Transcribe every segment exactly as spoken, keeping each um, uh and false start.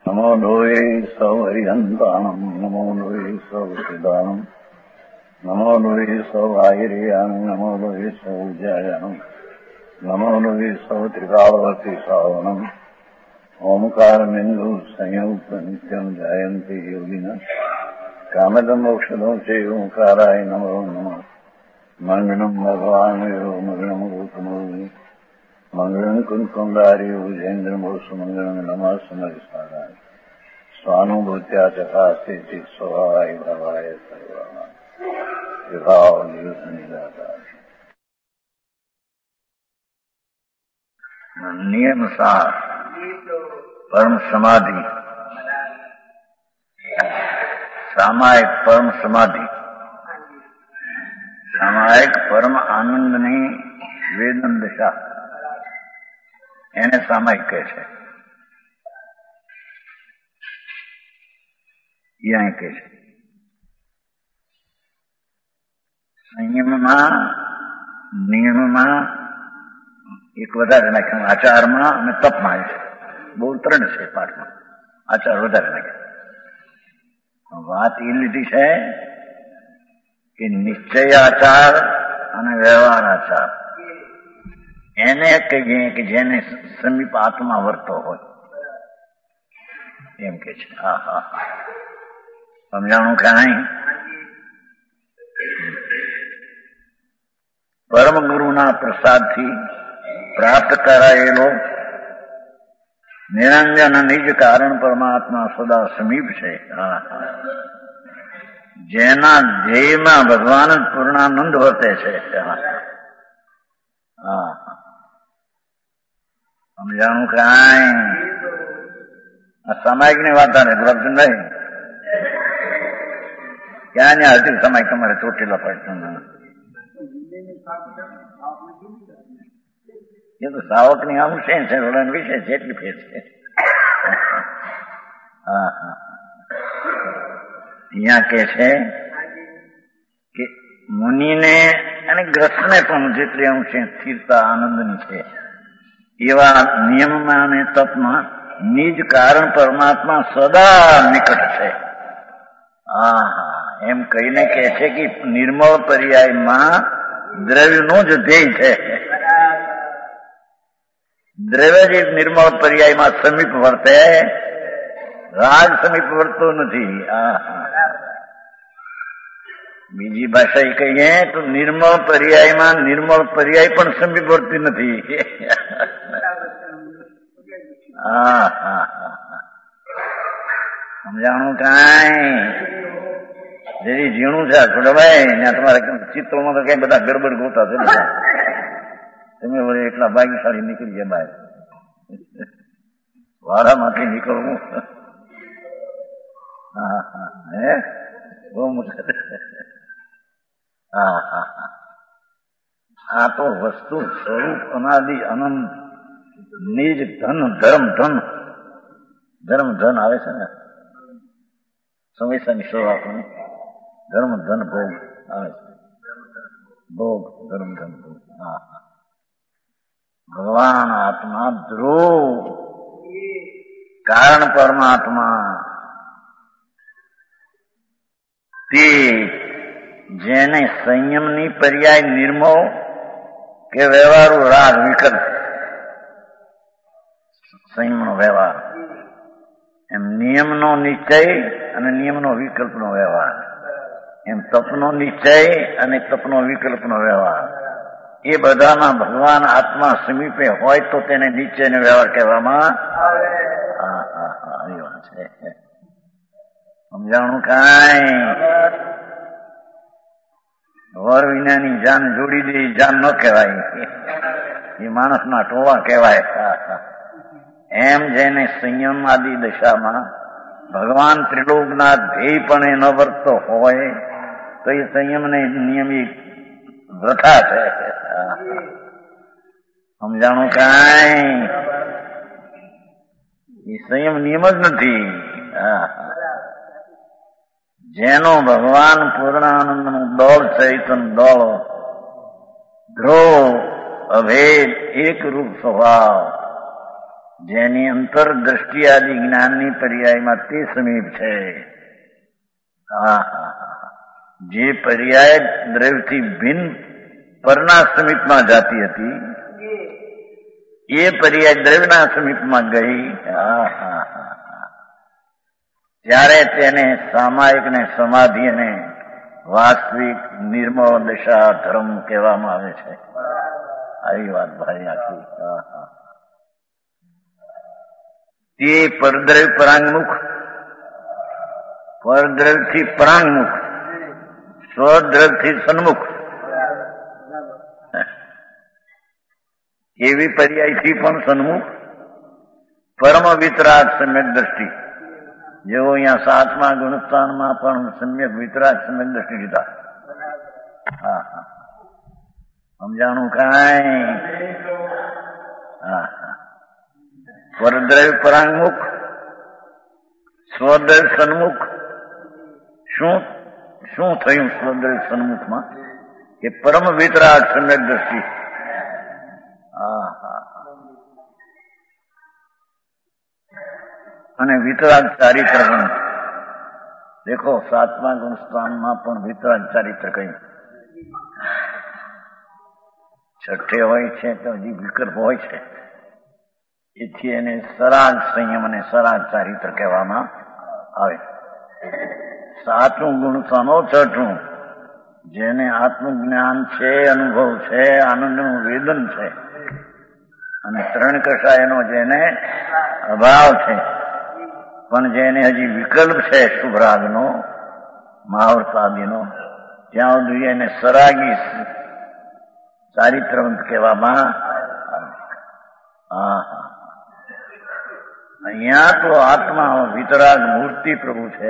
નમો લોહે સૌ હરિહંતાણમ નમો લોહે સૌ સિદાનમ નમો લોહે સૌ આહિર્યાણમ નમો લોહે સૌ જયાણમ નમો લોહે સૌ ત્રિકાળવતી સાવણમ ઓમકારમિંદુ સંયુક્ત નિત્યમ જયંતિ યોગિના કામદમોક્ષદો છે ઓંકારાય નમો નમઃ મંગળમ ભગવાન મંગળમ ગૌતમો મંગળમ કુંકુંડાર્યો જૈન્દ્રમો સુમંગળમ નમઃ સમરિસારાય સ્વાનુભૂત્યા ચકાસ્તે ચિત સ્વભાવાય ભાવાય સર્વાના વિભાવ નિદાતા નિયમ સાર પરમ સમાધિ સામાયિક પરમ સમાધિ સામાયિક પરમ આનંદની વેદન દશા એને સામાયિક કહે છે. એ અહીં કહે છે સંયમમાં નિયમમાં એક વધારે નાખ્યું, આચારમાં અને તપમાં છે. બહુ ત્રણ છે પાઠમાં, આચાર વધારે નાખ્યો. વાત એ લીધી છે કે નિશ્ચય આચાર અને વ્યવહાર આચાર એને કહીએ કે જેને સમીપ આત્મા વર્તો હોય એમ કે છે. હા હા સમજાણું કે નહીં? પરમ ગુરુના પ્રસાદથી પ્રાપ્ત કરાયેલો નિરંજન નિજ કારણ પરમાત્મા સદા સમીપ છે. હા જેના ધ્યેયમાં ભગવાન જ પૂર્ણાનંદ વર્તે છે. હા સમજાણું કાંઈ? આ સામાયિક ની વાત ને ગુલાબચંદભાઈ ક્યાં ને હજી સામાયિક તમારે ચોટીલા પડતું એ તો સાવક ની આવું છે રોલન વિશે જેટલી ફેર છે. હા હા અહીંયા કે છે કે મુનિને અને ગ્રસ્તને પણ જેટલી અંશે સ્થિરતા આનંદની છે એવા નિયમમાં અને તપમાં નિજ કારણ પરમાત્મા સદા નિકટ છે. હા હા એમ કહીને કહે છે કે નિર્મળ પર્યાયમાં દ્રવ્યનું જ ધ્યેય છે. દ્રવ્ય જ નિર્મળ પર્યાયમાં સમીપ વર્તે, રાગ સમીપ વર્તો નથી. હા બીજી ભાષા એ કહીએ તો નિર્મળ પર્યાયમાં નિર્મળ પર્યાય પણ સમીપ વર્તી નથી. હા હા હા સમજાણું કાંઈ? જેથી ઝીણું છે છોડભાઈ ત્યાં તમારે ચિત્રોમાં તો કઈ બધા ગડબડ ગોતા છે. તમે વળે એટલા ભાગ્યશાળી નીકળી ગયા બહાર, વાડામાંથી નીકળવું. હા હા હે બહુ મુશ્કેલ. હા હા હા આ તો વસ્તુ સ્વરૂપ અનાદિ અનંત નિજ ધન ધર્મ ધન ધર્મ ધન આવે છે ને સમયસાની શરૂઆત ધર્મ ધન ભોગ આવે છે. ભોગ ધર્મ ધન ભોગ. હા હા ભગવાન આત્મા ધ્રુવ કારણ પરમાત્મા તે જેને સંયમની પર્યાય નિર્મો કે વ્યવહારો રાગ વિકલ્પ સંયમનો વ્યવહાર એમ નિયમનો નિશ્ચય અને નિયમનો વિકલ્પનો વ્યવહાર એમ તપનો નિશ્ચય અને તપનો વિકલ્પનો વ્યવહાર એ બધામાં ભગવાન આત્મા સમીપે હોય તો તેને નિશ્ચયનો વ્યવહાર કહેવામાં આવે. હા હા હા એ વાત છે. સમજાણું કાંઈ? વર વિનાની જાન જોડી દે જાન ન કહેવાય, એ માણસના ટોળા કહેવાય. એમ જેને સંયમ આદિ દશામાં ભગવાન ત્રિલોકના ધ્યેયપણે ન વર્તતો હોય તો એ સંયમને નિયમિત વૃથા છે. સમજાણું કાંઈ? એ સંયમ નિયમ જ નથી. જેનો ભગવાન પૂર્ણાનંદનું દોળ ચૈતન દોળ ધ્રુવ અભેદ એક રૂપ સ્વભાવ જેની અંતરદ્રષ્ટિ આદિ જ્ઞાનની પર્યાયમાં તે સમીપ છે. હા જે પર્યાય દ્રવ્યથી ભિન્ન પરના સમીપમાં જાતી હતી એ પર્યાય દ્રવ્યના સમીપમાં ગઈ. હા હા હા ત્યારે તેને સામાયિક ને સમાધિ અને વાસ્તવિક નિર્મળ દશા ધર્મ કહેવામાં આવે છે. આવી વાત ભાઈ આખી. હા હા તે પરદ્રવ્ય પરાંગમુખ, પરદ્રવ્યથી પરાંગમુખ, સ્વદ્રવ્યથી સન્મુખ એવી પર્યાયથી પણ સન્મુખ પરમ વિતરાગ સમ્યક દ્રષ્ટિ, જેવો અહીંયા સાતમા ગુણસ્થાનમાં પણ સમ્યક વિતરાગ સમ્યક દ્રષ્ટિ લીધા. હા હા સમજાણું કાંઈ? હા હા પરદ્રવ્ય પરાંગમુખ, સ્વદ્રવ્ય સન્મુખ. શું શું થયું સ્વદ્રવ્ય સન્મુખમાં? કે પરમ વિતરાગ સમ્યક દ્રષ્ટિ. હા હા અને વિતરાગ ચારિત્ર પણ દેખો, સાતમા ગુણસ્થાનમાં પણ વિતરાગ ચારિત્ર કહ્યું. છઠ્ઠે હોય છે તો હજી વિકલ્પ હોય છે, એથી એને સરાગ સંયમ અને સરાગ ચારિત્ર કહેવામાં આવે. સાતમું ગુણસ્થાનો છઠ્ઠું, જેને આત્મજ્ઞાન છે, અનુભવ છે, આનંદનું વેદન છે, અને ત્રણ કષાયનો જેને અભાવ છે, પણ જેને હજી વિકલ્પ છે શુભરાગનો, મહાવર્તાદિનો, ત્યાં સુધી એને સરાગી ચારિત્રવંત કહેવામાં આવે. હા હા અહીંયા તો આત્મા વિતરાગ મૂર્તિ પ્રભુ છે,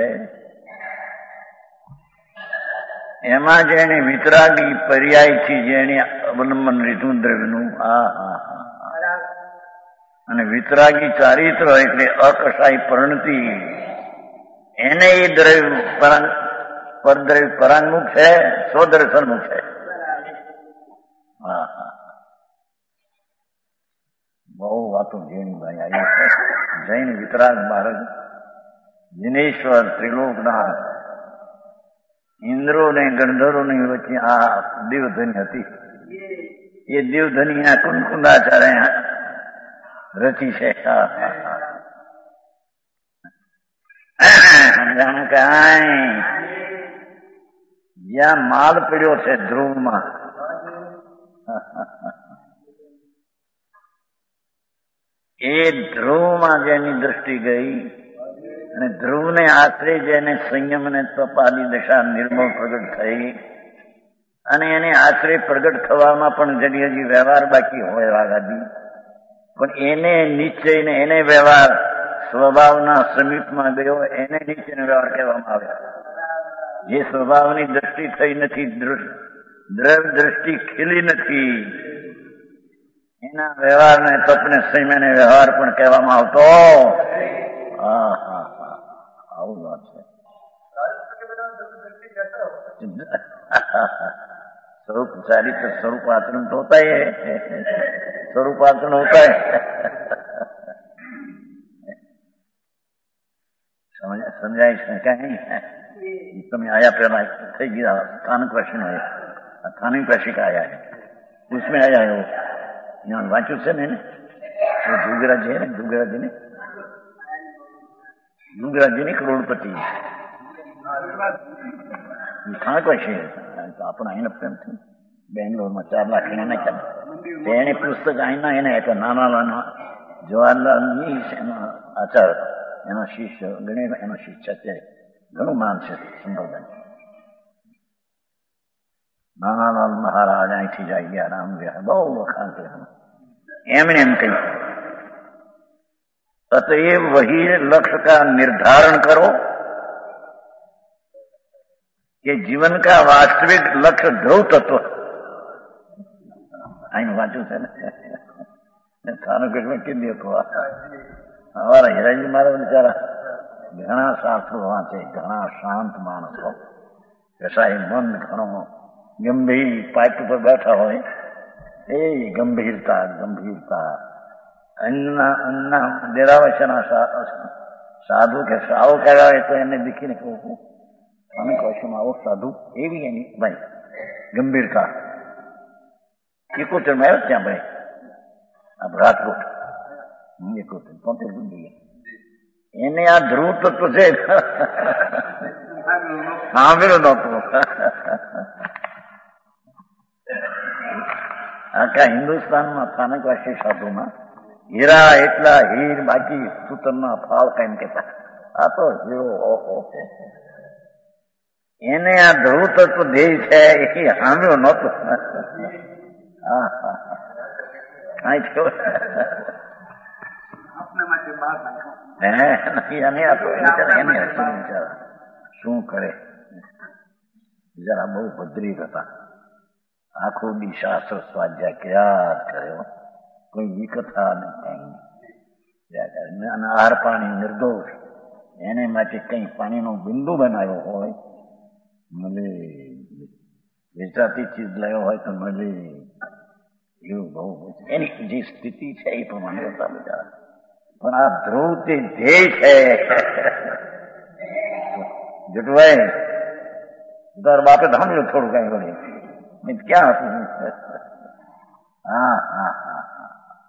એમાં જેને વિતરાગી પર્યાયથી જેને અવલંબન લીધું દ્રવ્યનું. હા હા હા અને વિતરાગી ચારિત્ર એટલે અકસાઈ પરણતિ, એને એ દ્રવ્ય પરાંગ પરદ્રવ્ય પરાંગમુખ છે, સ્વદ્રવ્ય સન્મુખ છે. હા હા બહુ વાતો જૈની ભાઈ આવી છે. જૈન વિતરાગ બાળક જિનેશ્વર ત્રિલોકના ઇન્દ્રો ને ગંધર્વો ની વચ્ચે આ દેવધની હતી. એ દેવધની આ કુંકુંદાચાર્ય રચી છે. જાણે કાંઈ જ્યાં માલ પડ્યો છે ધ્રુવમાં, એ ધ્રુવમાં જેની દ્રષ્ટિ ગઈ અને ધ્રુવને આશરે જેને સંયમ અને તપાદી દશા નિર્મળ પ્રગટ થઈ, અને એને આશરે પ્રગટ થવામાં પણ જરી હજી વ્યવહાર બાકી હોય વાગાદી, પણ એને નિશ્ચયને એને વ્યવહાર સ્વભાવના સમીપમાં ગયો, એને નિશ્ચયનો વ્યવહાર કહેવામાં આવે. જે સ્વભાવની દ્રષ્ટિ થઈ નથી, દ્રવ્ય દ્રષ્ટિ ખીલી નથી, એના વ્યવહારને તપને સંયમને વ્યવહાર પણ કહેવામાં આવતો. હા હા હા આવું વાત છે. स्वरूप चारित्र स्वरूप आचरण तो होता ही है, स्वरूप आचरण होता है. समझाइश ने कहीं તમે आया पहला થઈ ગયા સ્થાનક પ્રશ્ન है, स्थानिक प्रश्न का आया है, उसमें आया है वो यहाँ वाचु से ने वो जुगराज है ना, जुगराज ने जुगराज ने करोड़पति સ્થાનક પ્રશ્ન તો આપણે અહીં પ્રેમથી બેંગ્લોરમાં ચાર લાખ એને નાખ્યા. એને પુસ્તક અહીંના એને આપ્યા. નાના નાના જવાહરલાલની એનો આચાર હતો, એનો શિષ્ય ગણેશ, એનો શિષ્ય અત્યારે ઘણું માન છે સંપ્રદાય. નાનાલાલ મહારાજ અહીંથી જાય ગયા રામ ગયા, બહુ વખાણ કર્યા. એમણે એમ કહ્યું, અતએવ વહી लक्ष्य का निर्धारण करो कि जीवन का वास्तविक लक्ष्य ध्रुव तत्व. અહીં વાંચ્યું છે ને સ્થાનક માં કીધી હતું. અમારા હિરાજી મારા બિચારા ઘણા શાસ્ત્રો વાંચે, ઘણા શાંત માણસો, કસાય મન ઘણો ગંભીર પાઇપ ઉપર બેઠા હોય, એ ગંભીરતા ગંભીરતા એના ડેરાવેશના સાધુ કે સાવો કહેવાય તો એને દીખીને કહું અમે કહું છું આવો સાધુ એવી એની ભાઈ ગંભીરતા એકોતેર માં આવ્યો ત્યાં ભાઈ આ રાજકોટ એકોતેર પોતે બુદ્ધિ એને આ ધ્રુવ તત્વ છે સાંભળ્યું નહોતું. આખા હિન્દુસ્તાનમાં સ્થાનકવાસી સાધુમાં હીરા એટલા હીર બાકી સૂતરના ફાવ કેમ કેતા આ તો હીરો ઓહો એને આ ધ્રુવ તત્વ ધ્યેય છે એ સાંભળ્યું નહોતું. હા હા કાંઈ થયો શું કરે બિચારા બહુ ભદ્રી હતા. આખો દી શાસ્ત્ર સ્વાધ્યાય ક્યાં કર્યો કોઈ વિકથા નહીં અને આહાર પાણી નિર્દોષ એને માટે કઈ પાણીનો બિંદુ બનાવ્યો હોય મળે વેચાતી ચીજ લાવ્યો હોય તો મળે એવું બહુ એની જે સ્થિતિ છે એ પ્રમાણે હતા બિચારા. પણ આ ધ્રુવ તે ધ્યેય છે જટભાઈ તાર બાપે ધામ્યું થોડું કઈ વળી ક્યાં હતું. हाँ हाँ हाँ हाँ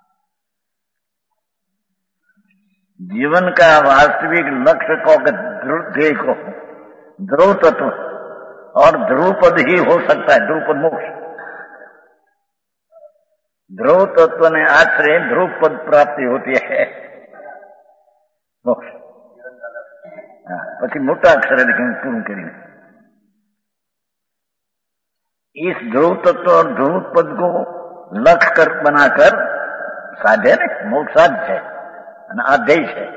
जीवन का वास्तविक लक्ष्य को ध्रुव ध्येय को ध्रुव तत्व और ध्रुव पद ही हो सकता है. ध्रुव पद मोक्ष ध्रुव तत्व ने आश्रय ध्रुव पद प्राप्ति होती है मोक्ष. પછી મોટા અક્ષરે લખીને પૂરું કરીને इस ध्रुव तत्व और ध्रुव पद को लक्ष्य कर बनाकर साधे ने मोक्ष साध है आदेश है.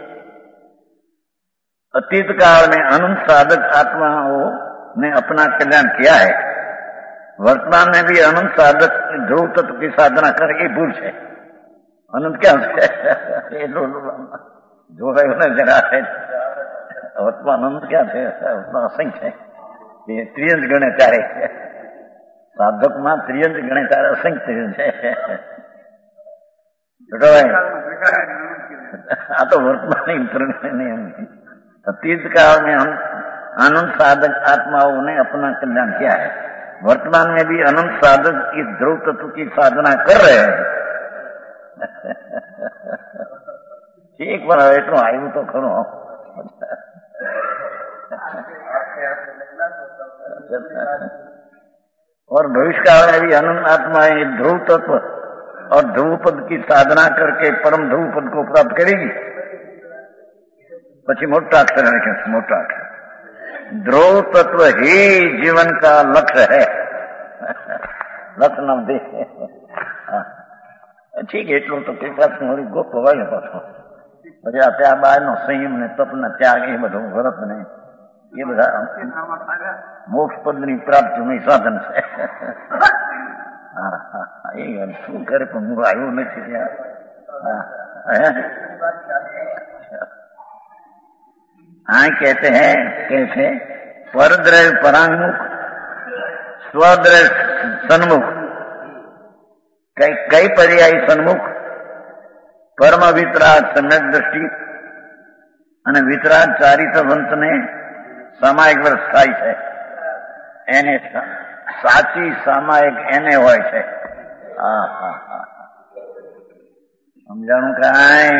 अतीत काल में अनंत साधक आत्माओं ने अपना कल्याण किया है. वर्तमान में भी अनंत साधक ध्रुव तत्व की साधना कर ये भूल है. अनंत क्या है जो है जरा है वर्तमान अनंत क्या है असंख्य है. ये त्रियंश गणे चारे साधक में त्रियंश गणे चारे असंख्य त्रियंश है. आ तो वर्तमान अतीत काल में हम अनंत साधक आत्माओं ने अपना कल्याण किया है. वर्तमान में भी अनंत साधक इस ध्रुव तत्व की साधना कर रहे हैं. एक बार एटू आयु तो खरो और भविष्य काल में भी अनंत आत्माएं ध्रुव तत्व और ध्रुव पद की साधना करके परम ध्रुव पद को प्राप्त करेगी. पची मोटा अक्षर है मोटा अक्षर ध्रुव तत्व ही जीवन का लक्ष्य है. लक्ष्य नाम दे ठीक है એટલું તો કઈ પાછું વળી ગોતવાય પાછું પછી આ ત્યારબાદ નો સંયમ ને તપ ને ત્યાગ એ બધું વ્રત ને એ બધા મોક્ષ પદ ની પ્રાપ્તિ નું સાધન છે. હા હા એ શું કરે પણ હું આવ્યું નથી ત્યાં. हाँ कहते हैं कैसे परद्रव्य परांगमुख स्वद्रव्य सन्मुख कई कई पर्यायी सन्मुख परम वितराग सम्यक दृष्टि અને વિતરાગ ચારિત્રવંત ને સામાયિક વર્ષ થાય છે. એને સાચી સામાયિક એને હોય છે. હા હા હા સમજાણું કાંઈ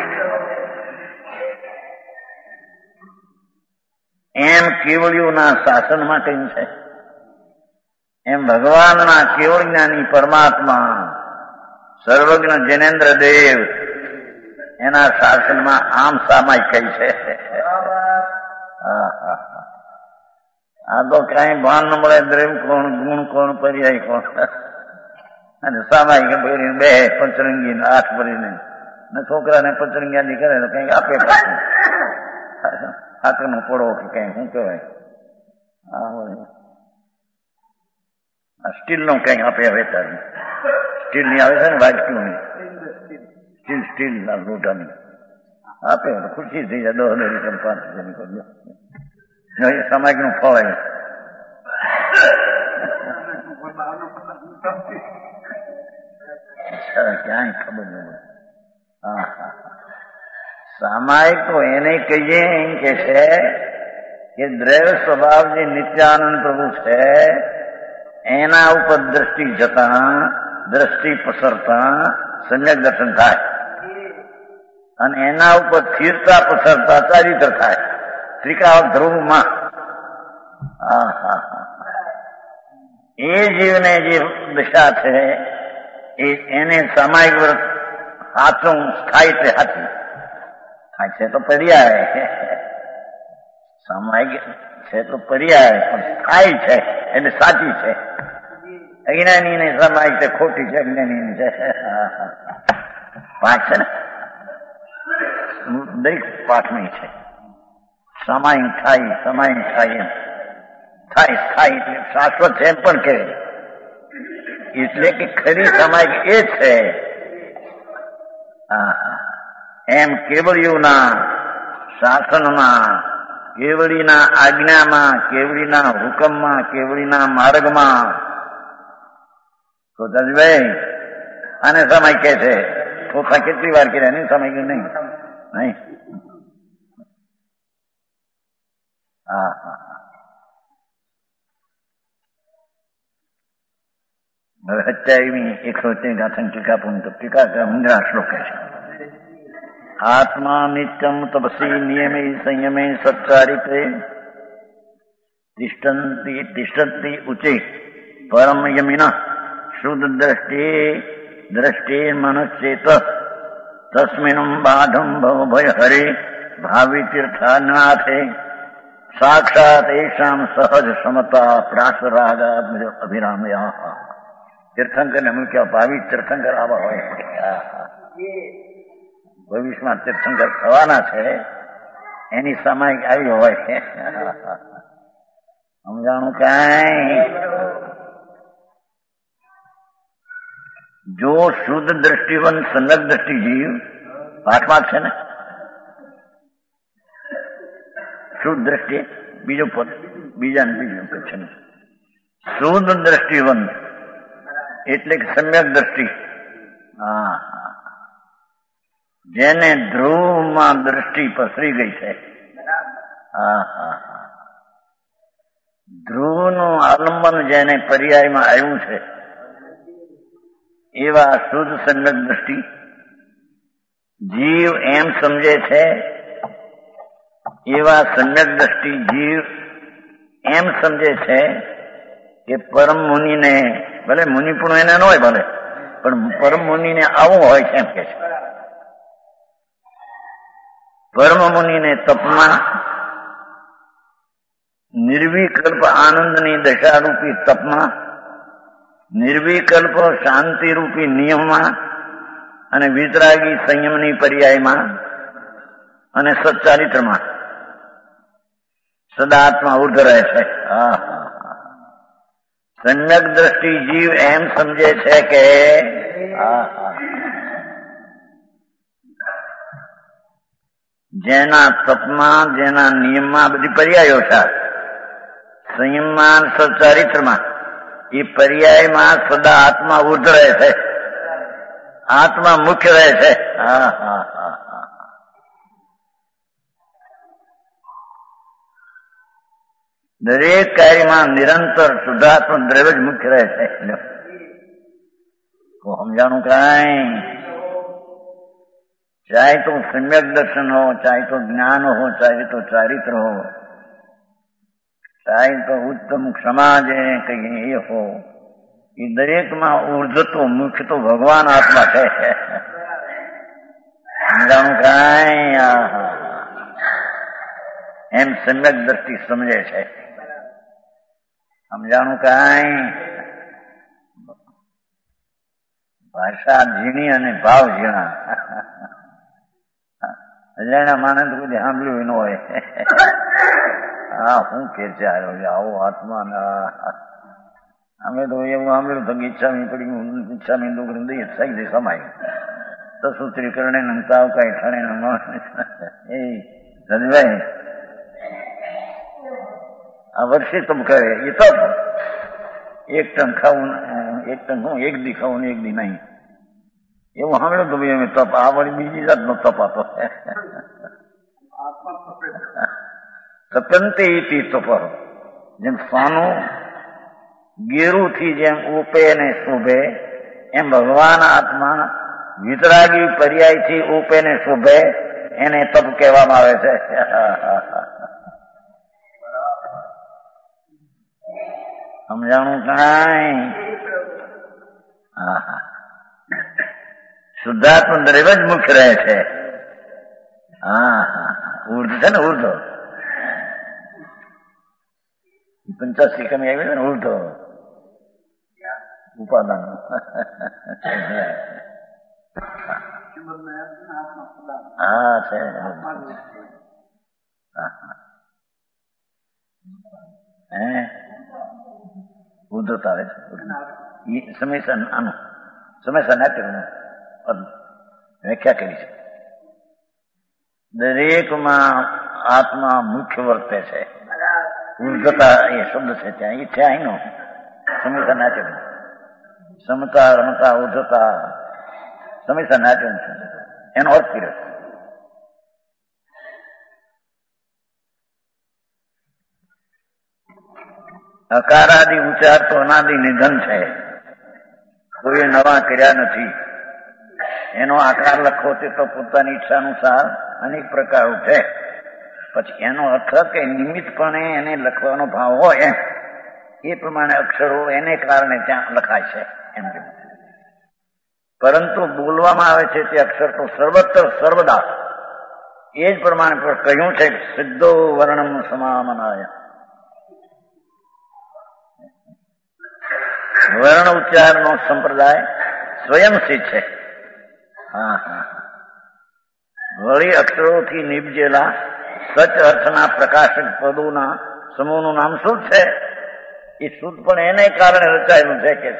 એમ કેવળીઓના શાસનમાં કહ્યું છે એમ ભગવાનના કેવળ જ્ઞાની પરમાત્મા સર્વજ્ઞ જૈનેન્દ્ર દેવ એના શાસનમાં આમ સામાયિક કહી છે. આ તો કઈ ભાન ન મળે દ્રવ્ય કોણ ગુણ કોણ પર્યાય કોણ અને સામાયિક ભરીને બે પંચરંગી આઠ ભરીને છોકરાને પંચરંગી કરે તો કઈક આપે પાછું હાથનો પડો કે કઈ શું કહેવાય સ્ટીલ નો કઈક આપે હવે તારે સ્ટીલ ની આવે છે ને વાજક્યું સ્ટીલ સ્ટીલ ના લોટાની આપે તો ખુશી થઈ જાય. દસ હજાર રૂપિયા પાંચ હજાર સામાયિક નું ફળ ક્યાંય ખબર ન પડે. સામાયિક તો એને કહીએ એમ કે છે કે દ્રૈવ સ્વભાવ જે નિત્યાનંદ પ્રભુ છે એના ઉપર દ્રષ્ટિ જતા દ્રષ્ટિ પસરતા સમ્યક દર્શન થાય અને એના ઉપર સ્થિરતા પસરતા ચારિત્ર થાય ત્રિકાળ ધ્રુવમાં. હા હા હા એ જીવને જે દશા છે એને સામાયિક વ્રત સાચું થાય છે. સાચું થાય છે તો પર્યાય, સામાયિક છે તો પર્યાય પણ થાય છે એટલે સાચી છે. અજ્ઞાની ને સામાયિક છે ખોટી છે, અજ્ઞાની છે. પાઠ છે ને દરેક પાઠમાં છે. સામાયિક થાય સામાયિક થાય થાય થાય એટલે શાશ્વત છે એમ પણ કહે. એટલે કે ખરી સામાયિક એ છે. એમ કેવળીઓના શાસનમાં, કેવળીના આજ્ઞામાં, કેવળીના હુકમમાં, કેવળીના માર્ગમાં તો જજભાઈ આને સમય કે છે. ચોથા કેટલી વાર કર્યા નહીં સમય ગયું નહીં નહીં. હા હા હવે સત્યાવીમી એકસો ગાથન ટીકા પૂર્ણ ટીકા મંગળા શ્લોક છે. આત્મા નિત્યમ તપસી નિયમે સંયમે સચ્ચારિત્રે તિષ્ઠન્તિ તિષ્ઠન્તિ ઉચે પરમ યમિના શુદ્ધ દ્રષ્ટિ દ્રષ્ટિ મનશ્ચેત તસ્મિન બાઢમ ભવ ભય હરે ભાવિ તીર્થાનાથે સાક્ષાત એશામ સહજ સમતા પ્રાસરાગા અભિરામયા. તીર્થંકર ને મૂક્યા ભાવિ તીર્થંકર આવા હોય. ભવિષ્યમાં તીર્થંકર થવાના છે એની સામાયિક આવી હોય. સમજાણું કઈ? જો શુદ્ધ દ્રષ્ટિવંત સંલગ્ન દ્રષ્ટિ જીવ પાઠમાં છે ને શુદ્ધ દ્રષ્ટિ બીજો પદ બીજા બીજું પદ છે. શુદ્ધ દ્રષ્ટિવંત એટલે કે સમ્યક દ્રષ્ટિ. હા જેને ધ્રુવમાં દ્રષ્ટિ પસરી ગઈ છે. હા હા ધ્રુવનું આલંબન જેને પર્યાયમાં આવ્યું છે એવા શુદ્ધ સમ્યક દ્રષ્ટિ જીવ એમ સમજે છે. એવા સમ્યક દ્રષ્ટિ જીવ એમ સમજે છે કે પરમ મુનિને, ભલે મુનિ પણ એને ન હોય ભલે, પણ પરમ મુનિને આવું હોય છે એમ કે છે. પરમ મુનિને તપમાં નિર્વિકલ્પ આનંદની દશારૂપી તપમાં, નિર્વિકલ્પ શાંતિરૂપી નિયમમાં અને વિતરાગી સંયમની પર્યાયમાં અને સચ્ચારિત્રમાં સદા આત્મા ઉર્ધ રહે છે. સમ્યક દ્રષ્ટિ જીવ એમ સમજે છે કે જેના તપમાં, જેના નિયમમાં બધી પર્યાયો છે, સંયમમાં સચ્ચારિત્રમાં, એ પર્યાયમાં સદા આત્મા ઉર્ધ રહે છે, આત્મા મુખ્ય રહે છે. હા હા હા દરેક કાર્યમાં નિરંતર શુદ્ધાત્મ દ્રવ્ય જ મુખ્ય રહે છે. તો સમજાણું કઈ? ચાહે તો સમ્યક દર્શન હો, ચાહે તો જ્ઞાન હો, ચાહે તો ચારિત્ર હો, ચાહે તો ઉત્તમ સમાજ કહીએ એ હો, એ દરેકમાં ઉર્ધતો મુખ્ય તો ભગવાન આત્મા છે. સમજાણું કઈ? એમ સમ્યક દ્રષ્ટિ સમજે છે. સમજાણું કઈ? ભાષા ઝીણી અને ભાવ ઝીણા. અજાણ્યા માણસ કોઈ સાંભળ્યું ન હોય. હા હું કે છે આવો આત્મા. અમે તો એવું સાંભળ્યું તો ઈચ્છામી પડી ઈચ્છામી દુઃખ દઈએ સહી દે સમાય તો સૂત્રીકરણે નમતા કઈ ઠણે એ રજભાઈ આ વર્ષે તપ કરે એ તપ એક ટન ખાવું, એક ટન હું એક દી ખાવું ને એક દી નહીં એવું સાંભળ્યું તો ભાઈ અમે તપ આ વળી બીજી જાતનો તપ હતો. તપંતે ઇતિ તપ, જેમ સોનું ગેરુથી જેમ ઉપે ને શોભે, એમ ભગવાન આત્મા વિતરાગી પર્યાયથી ઉપે ને શોભે, એને તપ કહેવામાં આવે છે. સમજાણું કાંઈ? હા હા, શુદ્ધાત્મ દ્રવ્ય જ મુખ્ય રહે છે. હા હા, ઉર્ધ છે ને, ઉર્ધો પંચાસી કમી આવી ને, ઉર્ધો ઉપાદાન. હા છે. હે ઉર્ધો આવે છે. સમયસર આનું સમયસર નાટ્ય વ્યાખ્યા કરી છે. દરેકમાં આત્મા મુખ્ય વર્તે છે. ઉર્ધતા એ શબ્દ છે ત્યાં, એ છે અહીંનો સમયસર નાટ્ય. સમતા રમતા ઉર્ધતા સમયસર નાટ્ય છે, એનો અર્થ કર્યો છે. અકારાદિ ઉચ્ચાર તો અનાદિ નિધન છે, કોઈ નવા કર્યા નથી. એનો આકાર લખો તે તો પોતાની ઈચ્છા અનુસાર અનેક પ્રકાર છે. પછી એનો અર્થ કે નિમિત્તપણે એને લખવાનો ભાવ હોય એમ, એ પ્રમાણે અક્ષરો એને કારણે ત્યાં લખાય છે એમ. પરંતુ બોલવામાં આવે છે તે અક્ષર તો સર્વત્ર સર્વદા એ જ પ્રમાણે પણ કહ્યું છે, સિદ્ધો વર્ણમ સમામનાય. વર્ણ ઉચ્ચારનો સંપ્રદાય સ્વયંસિદ્ધ છે. હા હા, વળી અક્ષરોથી નિપજેલા સચ અર્થના પ્રકાશક પદોના સમૂહનું નામ શુદ્ધ છે. એ શુદ્ધ પણ એને કારણે રચાયેલું છે કે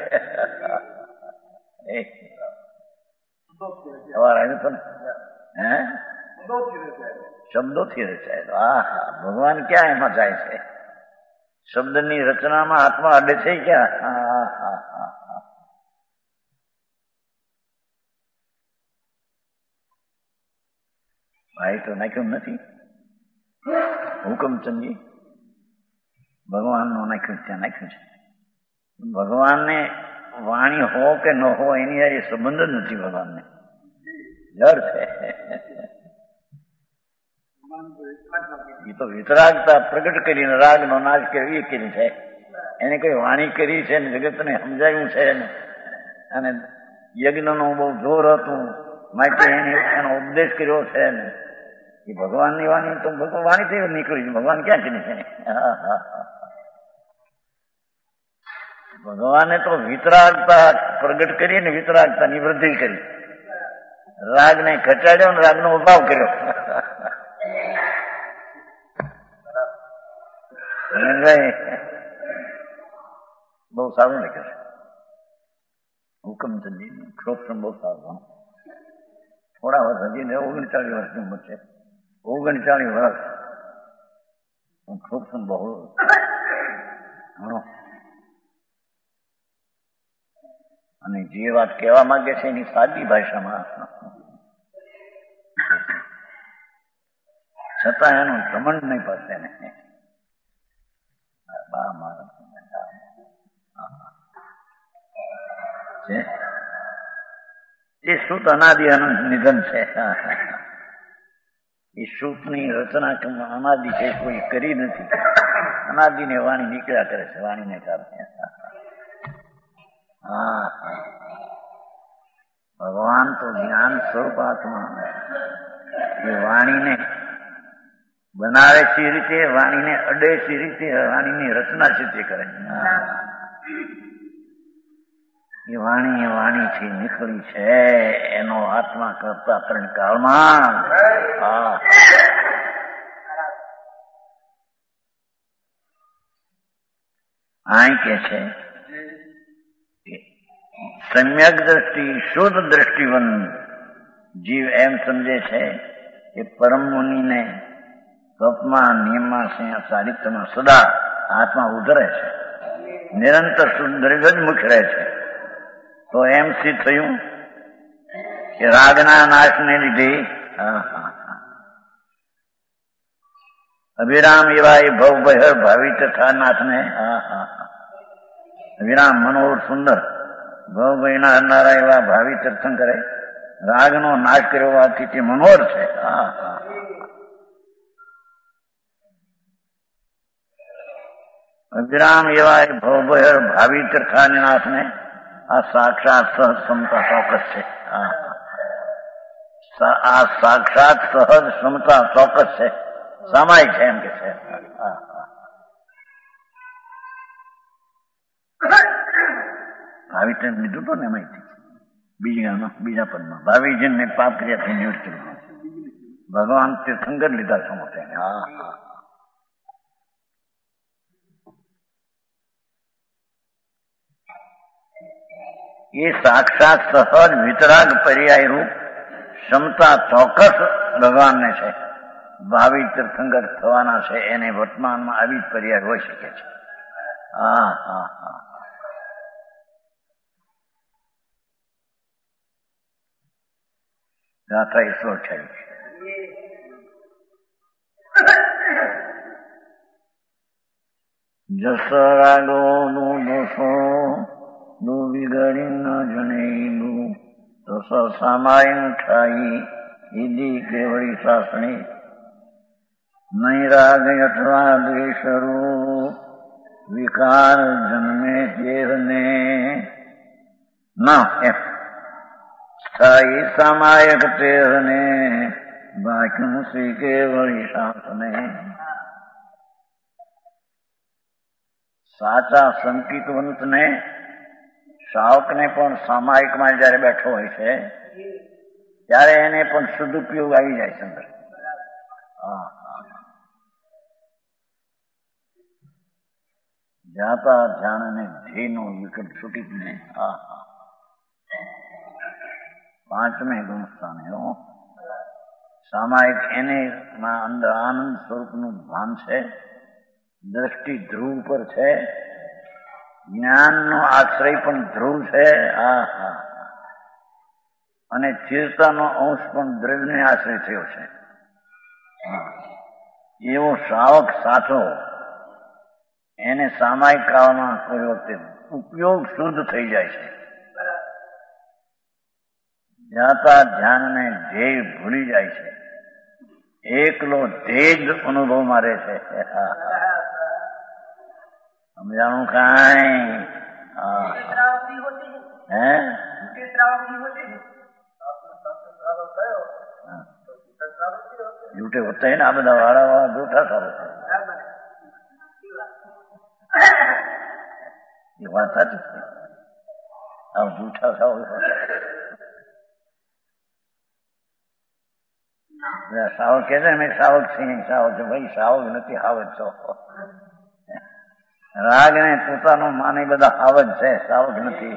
હે શબ્દોથી રચાયેલું. હા હા, ભગવાન ક્યાં એમાં જાય છે? શબ્દની રચનામાં આત્મા અડે છે ક્યાં? હા હા હા હા. ભાઈ તો નાખ્યું નથી હુકમચંદજી, ભગવાન નું નાખ્યું ત્યાં નાખ્યું છે. ભગવાનને વાણી હો કે ન હો એની આ સંબંધ જ નથી. ભગવાનને જળ છે. એ તો વિતરાગતા પ્રગટ કરીને રાગનો નાશ કર્યો એ કરી છે. એને કઈ વાણી કરી છે ને જગતને સમજાવ્યું છે ને, અને યજ્ઞનું બહુ જોર હતું માટે એને એનો ઉપદેશ કર્યો છે ને. એ ભગવાનની વાણી તો ભગવાન વાણીથી નીકળી છે. ભગવાન ક્યાં કરી છે? હા હા હા, ભગવાને તો વિતરાગતા પ્રગટ કરી ને વિતરાગતાની વૃદ્ધિ કરી. રાગને ઘટાડ્યો ને રાગનો અભાવ કર્યો. બહુ સારું લખ્યું છે હુકમચંદજી. ક્ષોત્રમ બહુ સારું. થોડા વર્ષ હજી ઓગણચાળીસ વર્ષની ઉંમર છે. ઓગણચાળીસ વર્ષ ક્ષોત્રમ બહુ ઘણો. અને જે વાત કહેવા માંગે છે એની સાદી ભાષામાં, છતાં એનું ઘમંડ નહીં પાસે ને. બા મારા એ શુદ્ધ અનાદિ અનંત નિધન છે. એ શુદ્ધની રચના અનાદિ છે, કોઈ કરી નથી. અનાદિને વાણી નીકળ્યા કરે છે, વાણીને કારણે. હા, ભગવાન તો જ્ઞાન સ્વરૂપ આત્મા. એ વાણીને બનાવે છે રીતે, વાણીને અડે છે રીતે, વાણીની રચના છે તે કરે. એ વાણી એ વાણીથી નીકળી છે, એનો આત્મા કરતા ત્રણ કાળમાં. હા, આ કે છે સમ્યક દ્રષ્ટિ, શુદ્ધ દ્રષ્ટિવન જીવ એમ સમજે છે કે પરમ મુનિને તપમાં, નિયમમાં, સાહિત્યમાં સદા આત્મા ઉધરે છે, નિરંતર શુદ્ધ દ્રવ્ય જ મુખ્ય રહે છે. તો એમ સિદ્ધ થયું કે રાગના નાશને લીધે અવિરામ એવા એ ભવ બહેર ભાવિ તથા નાથને હા હા વિરામ મનોહર સુંદર ભવ ભયના હરનારા એવા ભાવિ તીર્થંકરે રાગનો નાશ કર્યો હોવાથી તે મનોહર છે. હા હા અવિરામ એવા એ ભવ બહેર ભાવિ તીર્થાનાથને આ સાક્ષાત સહજ ક્ષમતા ચોક્કસ છે. હા આ સાક્ષાત સહજ ક્ષમતા ચોક્કસ છે, સામાયિક છે એમ કે છે. ભાવિ લીધું તો ને એમાં બીજા બીજા પદમાં ભાવિજન ને પાપ ક્રિયાથી નિવૃત્ત કર્યું. ભગવાન તીર્થંકર લીધા સમજે. હા હા એ સાક્ષાત સહજ વિતરાગ પર્યાય રૂપ ક્ષમતા ચોક્કસ ભગવાનને છે. ભાવિ તીર્થંકર થવાના છે એને વર્તમાનમાં આવી જ પર્યાય હોઈ શકે છે. હા હા હા ગાથા ઈશ્વર છે. જસ રાગો નું દોષો નું વિગડી ન જનેલું દોષ સામાયણ ઠાઈ ઈદી કેવળી શાસણી નહીં રાગ અથવા દ્વેષરૂ વિકાર જન્મે તેરને ન એમ સ્થાયી સામાયક તેરને બાક્યું શ્રી કેવળી શાસને. સાચા સંકિતવંતને શાવકને પણ સામાયિકમાં જયારે બેઠો હોય છે ત્યારે એને પણ સદુપયોગ આવી જાય છે અંદર. જાતા જાણને ધ્યેયનો વિકલ્પ છૂટીને હા હા પાંચમે ગુણ સ્થાને સામાયિક એને અંદર આનંદ સ્વરૂપનું ભાન છે, દ્રષ્ટિ ધ્રુવ પર છે, જ્ઞાનનો આશ્રય પણ ધ્રુવ છે. હા હા અને સ્થિરતાનો અંશ પણ દ્રવ્યને આશ્રય થયો છે. એવો શ્રાવક સાચો એને સામાયિક કાળમાં કોઈ વખતે ઉપયોગ શુદ્ધ થઈ જાય છે. જાતા ધ્યાનને ધ્યેય ભૂલી જાય છે, એકલો ધ્યેય જ અનુભવમાં રહે છે. સમજાણું કાંઈ? હે झूठे होते हैं ना બધા વાળા વાળા જૂઠા સારું છે. એ વાત સાચી છે. આમ જૂઠા સાવ સાવક કે છે મેં સાવક સિંહ સાવક છે. ભાઈ સાવક નથી, હાવજ છો. રાગ ને પોતાનું માની બધા હાવજ છે, સાવક નથી.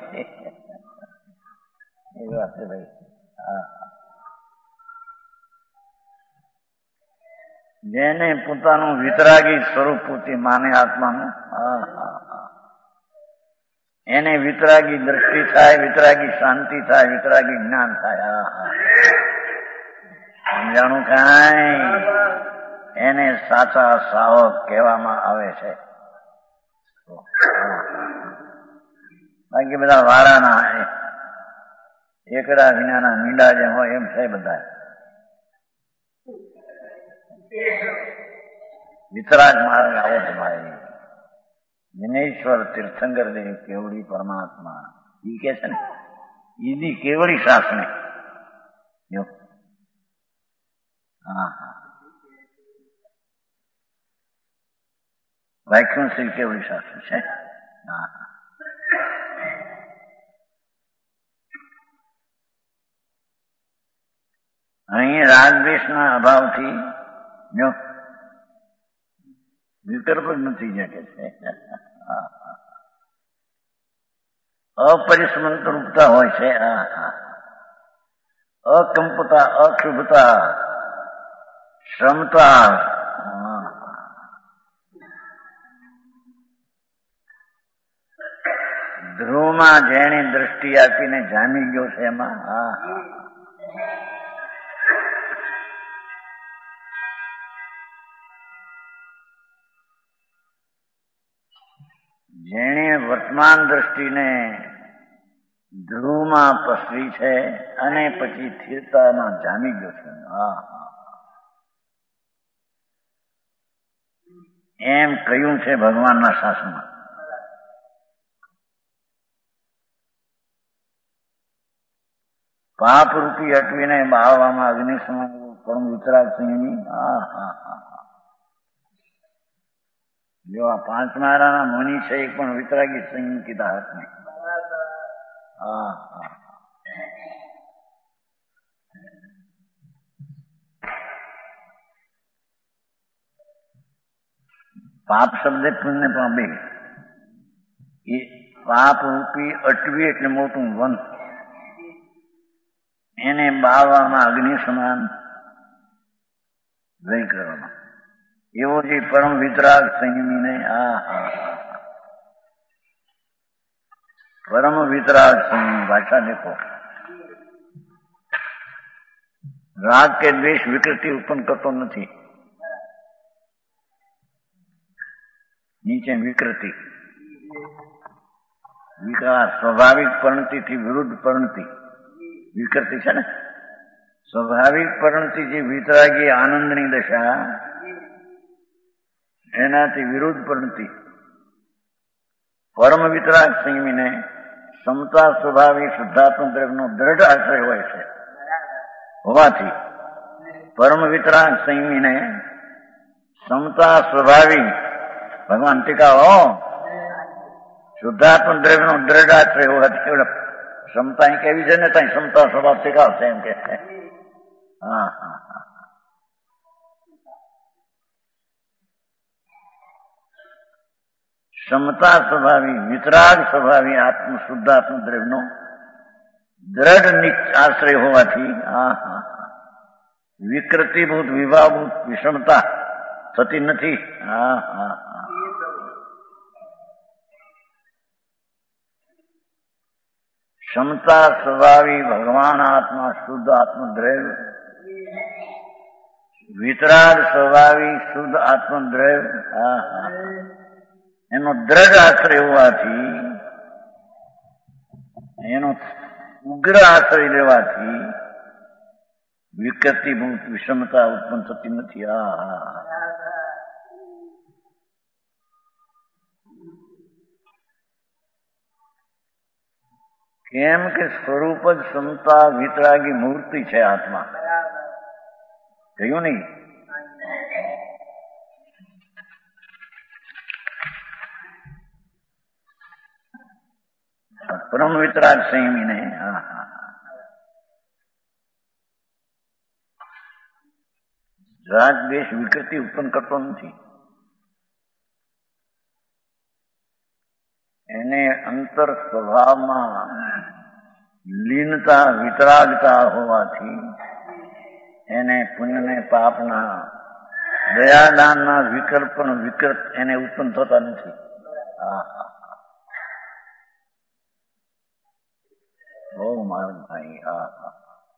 એ વાત છે ભાઈ. હા જેને પોતાનું વિતરાગી સ્વરૂપ પૂરતી માને આત્માનું એને વિતરાગી દ્રષ્ટિ થાય, વિતરાગી શાંતિ થાય, વિતરાગી જ્ઞાન થાય. સમજાણું કાંઈ? એને સાચા સાવક કહેવામાં આવે છે. બાકી બધા વાળાના એકડા વિનાના મીંડા જેમ હોય એમ છે બધા. વિતરાગ માર્ગ આવો જ ભાઈ. વિનેશ્વર તીર્થંકર દેવ કેવડી પરમાત્મા ઈ કે છે ને ઈદી કેવડી શાસને. હા હા વાખ્યું શ્રી કેવડી શાસન છે. હા હા અહીં રાગદ્વેષના અભાવથી જો વિકલ્પ જ નથી શકે છે. અપરિસ્મંત રૂપતા હોય છે. અકંપતા, અક્ષુભતા, ક્ષમતા, ધ્રુવમાં જેની દ્રષ્ટિ આપીને જામી ગયો છે એમાં. હા જેણે વર્તમાન દ્રષ્ટિને ધ્રુવમાં પસરી છે અને પછી સ્થિરતામાં જામી ગયો છે. હા એમ કહ્યું છે ભગવાનના શાસનમાં. પાપ રૂપી અટવીને બાળવામાં અગ્નિ સમાન પરમ વિતરાગ સિંહની. હા હા હા જો આ પાંચ મારાના મુનિ છે એ પણ વિતરાગી સિંહ કીધા હાથને. હા હા પાપ શબ્દ પુણ્ય પણ બે. એ પાપ રૂપી અટવી એટલે મોટું વન, એને બાળવામાં અગ્નિ સમાન વહી કરવામાં. એવો જે પરમ વિતરાગ સંયમીને આ પરમ વિતરાગ સંયમી ભાષા દેખો. રાગ કે દ્વેષ વિકૃતિ ઉત્પન્ન કરતો નથી. નીચે વિકૃતિ વિકાર સ્વાભાવિક પરિણતિથી વિરુદ્ધ પરિણતિ વિકૃતિ છે ને. સ્વાભાવિક પરિણતિ જે વિતરાગી આનંદની દશા એનાથી વિરુદ્ધ પરિણતિ. પરમ વિતરાગ સંયમીને સમતા સ્વભાવી શુદ્ધાત્મ દ્રવ્યનો દ્રઢ આશ્રય હોય છે. હોવાથી પરમ વિતરાગ સંયમીને સમતા સ્વભાવી ભગવાન ટીકાઓ શુદ્ધાત્મ દ્રવ્યનો દ્રઢ આશ્રય હોવાથી ક્ષમતા અહીં કેવી છે ને ત્યાં ક્ષમતા સ્વભાવ ટીકાવશે એમ કે. હા હા હા ક્ષમતા સ્વભાવી વિતરાગ સ્વભાવી આત્મ શુદ્ધાત્મ દ્રવ્યનો દ્રઢ આશ્રય હોવાથી હા હા વિકૃતિભૂત વિભાવભૂત વિષમતા થતી નથી. હા હા હા ક્ષમતા સ્વભાવી ભગવાન આત્મા શુદ્ધ આત્મ દ્રવ્ય, વિતરાગ સ્વભાવી શુદ્ધ આત્મ દ્રવ્ય હા હા એનો દ્રઢ આશ્રય હોવાથી, એનો ઉગ્ર આશ્રય લેવાથી વિકૃતિભૂત વિષમતા ઉત્પન્ન થતી નથી. હા હા કેમ કે સ્વરૂપ જ ક્ષમતા વિતરાગી મૂર્તિ છે આત્મા. કહ્યું નહીં? પરમ વિતરાગ સંયમીને હા હા રાગ દ્વેષ વિકૃતિ ઉત્પન્ન કરતો નથી. એને અંતર સ્વભાવમાં લીનતા વિતરાગતા હોવાથી એને પુણ્યને પાપના દયાદાનના વિકલ્પન વિકૃત એને ઉત્પન્ન થતા નથી. હા હા બહુ માર્ગ ભાઈ. હા હા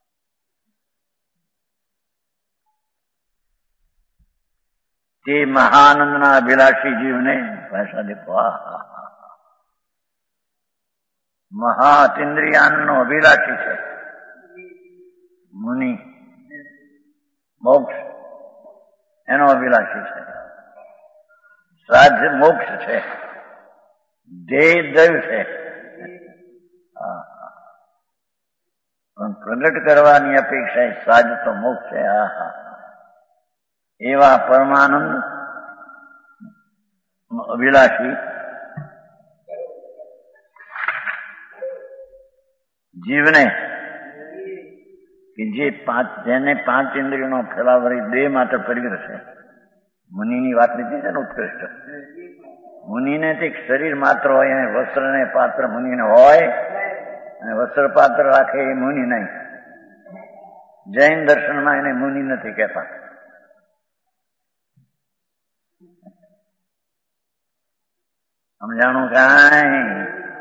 તે મહાનંદના અભિલાષી જીવને ભાષા દેખો. હા હા મહાઅતિન્દ્રિયાનનો અભિલાષી છે મુનિ. મોક્ષ એનો અભિલાષી છે. સાધ્ય મોક્ષ છે. ધ્યેય દૈવ છે. પણ પ્રગટ કરવાની અપેક્ષા સાજ તો મોક્ષ છે. હા હા એવા પરમાનંદ અભિલાષી જીવને કે જે પાંચ જેને પાંચ ઇન્દ્રિયોનો ફેલાવરી દેહ માટે પરિગ્રહ છે. મુનિની વાત લીધી છે ને ઉત્કૃષ્ટ. મુનિને તે શરીર માત્ર હોય અને વસ્ત્ર ને પાત્ર મુનિને હોય અને વસ્ત્ર પાત્ર રાખે એ મુનિ નહીં. જૈન દર્શનમાં એને મુનિ નથી કહેતા. સમજાણું કાંઈ?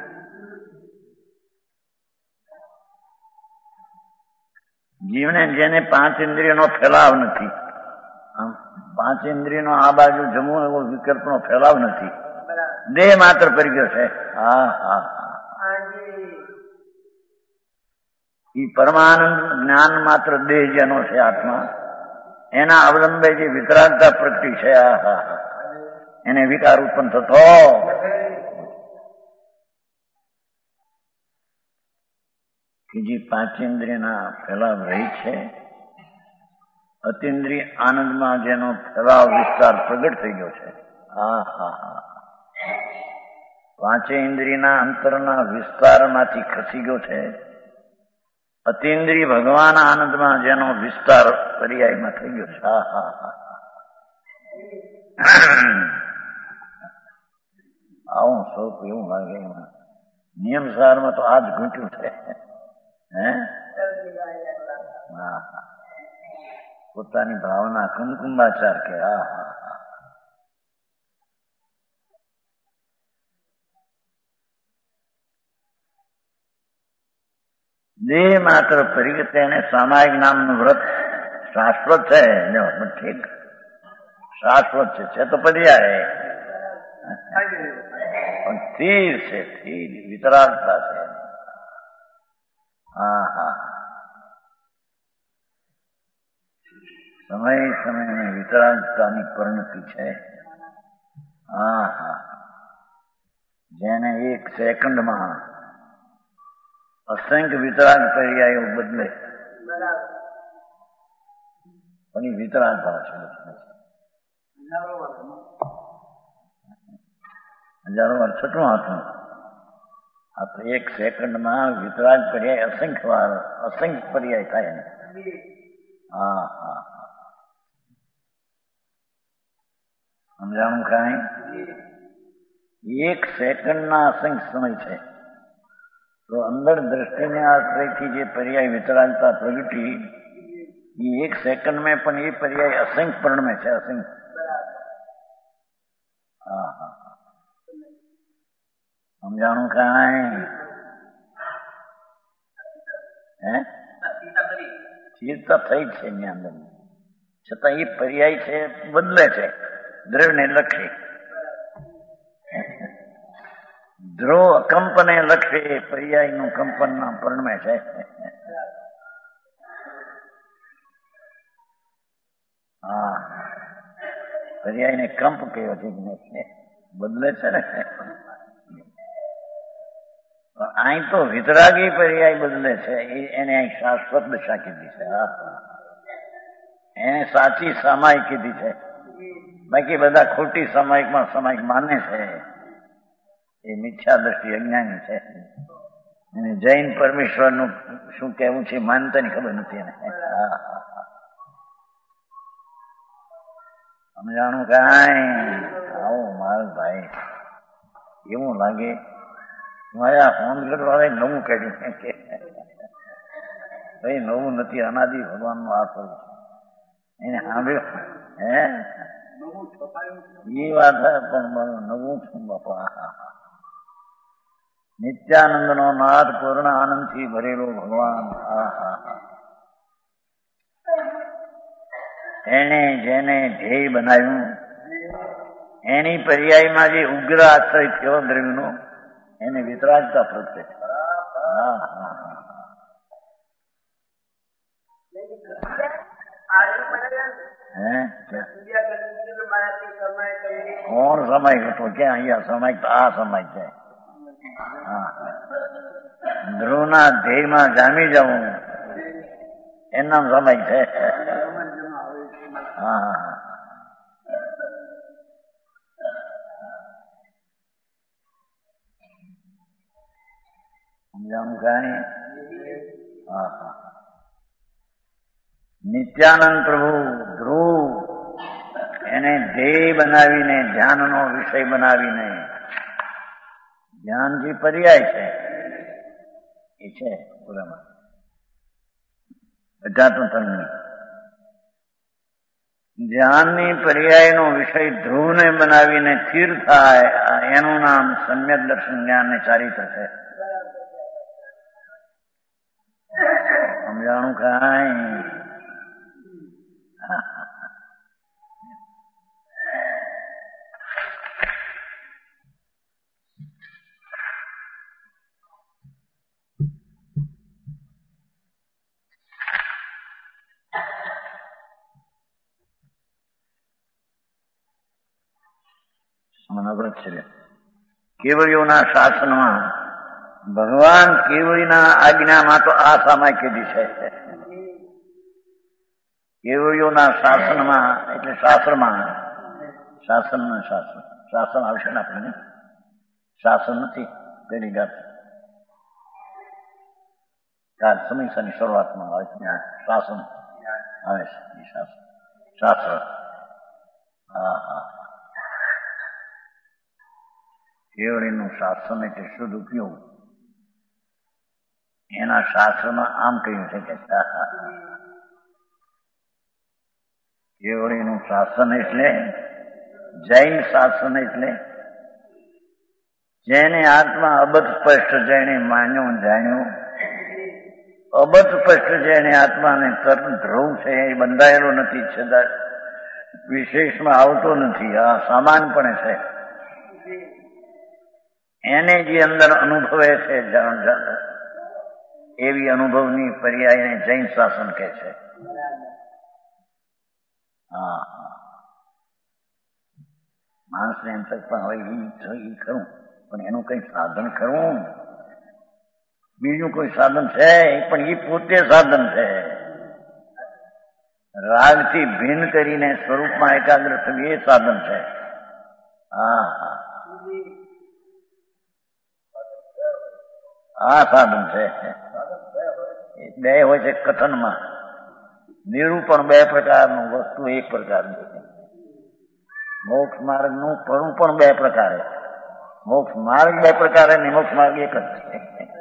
જીવને જેને પાંચ ઇન્દ્રિયનો ફેલાવ નથી, પાંચ ઇન્દ્રિયનો આ બાજુ જમવું એવો વિકલ્પનો ફેલાવ નથી, દેહ માત્ર પડી ગયો છે. હા હા એ પરમાનંદ જ્ઞાન માત્ર દેહ જેનો છે આત્મા, એના અવલંબે જે વિતરાગતા પ્રગટી છે, આ હા હા એને વિકાર ઉત્પન્ન થતો. કે જે પાંચેન્દ્રિયના ફેલાવ રહી છે, અતિન્દ્રિય આનંદમાં જેનો ફેલાવ વિસ્તાર પ્રગટ થઈ ગયો છે. હા હા હા પાંચે ઇન્દ્રિયના અંતરના વિસ્તારમાંથી ખસી ગયો છે. અતિન્દ્રિય ભગવાન આનંદમાં જેનો વિસ્તાર પર્યાયમાં થઈ ગયો છે. હા હા હા આવું સ્વરૂપ એવું લાગે એમાં નિયમ સારમાં તો આ જ ઘૂંટ્યું છે. હે હા હા પોતાની ભાવના કુમકુંભાચાર કે હા હા હા દેહ માત્ર પરિગત એને સામાયિક નામનું વ્રત શાશ્વત છે. ઠીક શાશ્વત છે છે તો પર્યાય પણ સ્થિર છે, સ્થિર વિતરાગતા છે. હા હા સમય સમયની વિતરાગતાની પરિણતિ છે. હા હા જેને એક સેકન્ડમાં અસંખ્ય વિતરાગ પર્યાયો બદલે પણ એ વિતરાગ ભાવ છે. હજારો વાર છઠ્ઠું હાથમાં આ તો એક સેકન્ડમાં વિતરાગ પર્યાય અસંખ્ય વાર અસંખ્ય પર્યાય થાય ને. હા હા સમજાણું કાંઈ? એક સેકન્ડના અસંખ્ય સમય છે. તો અંદર દ્રષ્ટિને આશ્રયથી જે પર્યાય વિતરાગતા પ્રગટી એ એક સેકન્ડ में પણ એ પર્યાય અસંખ્ય પરિણમે છે. અસંખ્ય હા હા સમજાણું કાંઈ? હે સ્થિરતા થઈ જ છે એની અંદર, છતાં એ પર્યાય છે બદલે છે. દ્રવ્યને લક્ષે ધ્રુવ કંપને લક્ષે પર્યાયનું કંપનના પરિણમે છે. હા પર્યાયને કંપ કહેવાય છે, બદલે છે ને. અહીં તો વિતરાગી પર્યાય બદલે છે, એને અહીં શાશ્વત દશા કીધી છે. એને સાચી સામાયિક કીધી છે. બાકી બધા ખોટી સામાયિકમાં સામાયિક માને છે, એ મિથ્યા દ્રષ્ટિ અજ્ઞાની છે. એને જૈન પરમેશ્વરનું શું કહેવું છે માનતાની ખબર નથી એને. સમજાણું કાંઈ? આવો મારો ભાઈ એવું લાગે મારા હોમગઢ વાળા નવું કાઢ્યું કે ભાઈ નવું નથી, અનાદિ ભગવાનનું આ સ્વરૂપ એને સાંભળ્યું. હે એ વાત પણ નવું છું બાપા. નિત્યાનંદ નો નાથ પૂર્ણ આનંદ થી ભરેલો ભગવાન. એને જેને ધ્યેય બનાવ્યું એની પર્યાયમાં જે ઉગ્ર આશ્રય થયો દ્રવ્યનો એને વિતરાગતા પ્રત્યે. હા હા કોણ સમય હતો ક્યાં? અહીંયા સમય તો આ સમય છે. ધ્રુવના ધ્યેયમાં જામી જવું એના સમય છે. હા સમજાણું કાંઈ? હા હા નિત્યાનંદ પ્રભુ ધ્રુવ એને ધ્યેય બનાવીને ધ્યાનનો વિષય બનાવીને ધ્યાન જે પર્યાય છે એ છે પૂરામાં અધ્યાત્મ તંગની ધ્યાનની પર્યાયનો વિષય ધ્રુવને બનાવીને સ્થિર થાય એનું નામ સમ્યક દર્શન જ્ઞાન ને ચારિત્ર છે. સમજાણું કાંઈ? મનોવ્રત છે. કેવળીઓના શાસનમાં ભગવાન કેવળીના આજ્ઞામાં તો આ સામાય કીધી છે. કેવળીઓના શાસનમાં એટલે શાસ્ત્રમાં શાસન શાસન શાસન આવશે ને આપણને શાસન નથી પેલી ગાત કાલ સમીક્ષાની શરૂઆતમાં આવે છે શાસન આવે છે શાસન શાસ્ત્ર. હા હા કેવળીનું શાસન એટલે શુદ્ધ ઉપયોગ. એના શાસ્ત્રમાં આમ કહ્યું છે કે કેવળીનું શાસન એટલે જૈન શાસન એટલે જેને આત્મા અબધ સ્પષ્ટ જેને માન્યો જાણ્યો, અબધ સ્પષ્ટ જેને આત્માને કર્મ ધ્રુવ છે એ બંધાયેલો નથી, છતાં વિશેષમાં આવતો નથી, આ સામાનપણે છે. એને જે અંદર અનુભવે છે જાણ જાણ એવી અનુભવની પર્યાયને જૈન શાસન કહે છે. હા હા માણસને એમ તક પણ હવે એ ખરું, પણ એનું કઈ સાધન ખરું, બીજું કોઈ સાધન છે પણ એ પોતે સાધન છે. રાગથી ભિન્ન કરીને સ્વરૂપમાં એકાગ્ર થવું એ સાધન છે. હા હા આ સાધન છે. બે હોય છે કથનમાં, નિરૂપણ બે પ્રકારનું, વસ્તુ એક પ્રકારનું. મોક્ષ માર્ગ નું પરું પણ બે પ્રકારે, મોક્ષ માર્ગ બે પ્રકારે ને મોક્ષ માર્ગ એક જ છે.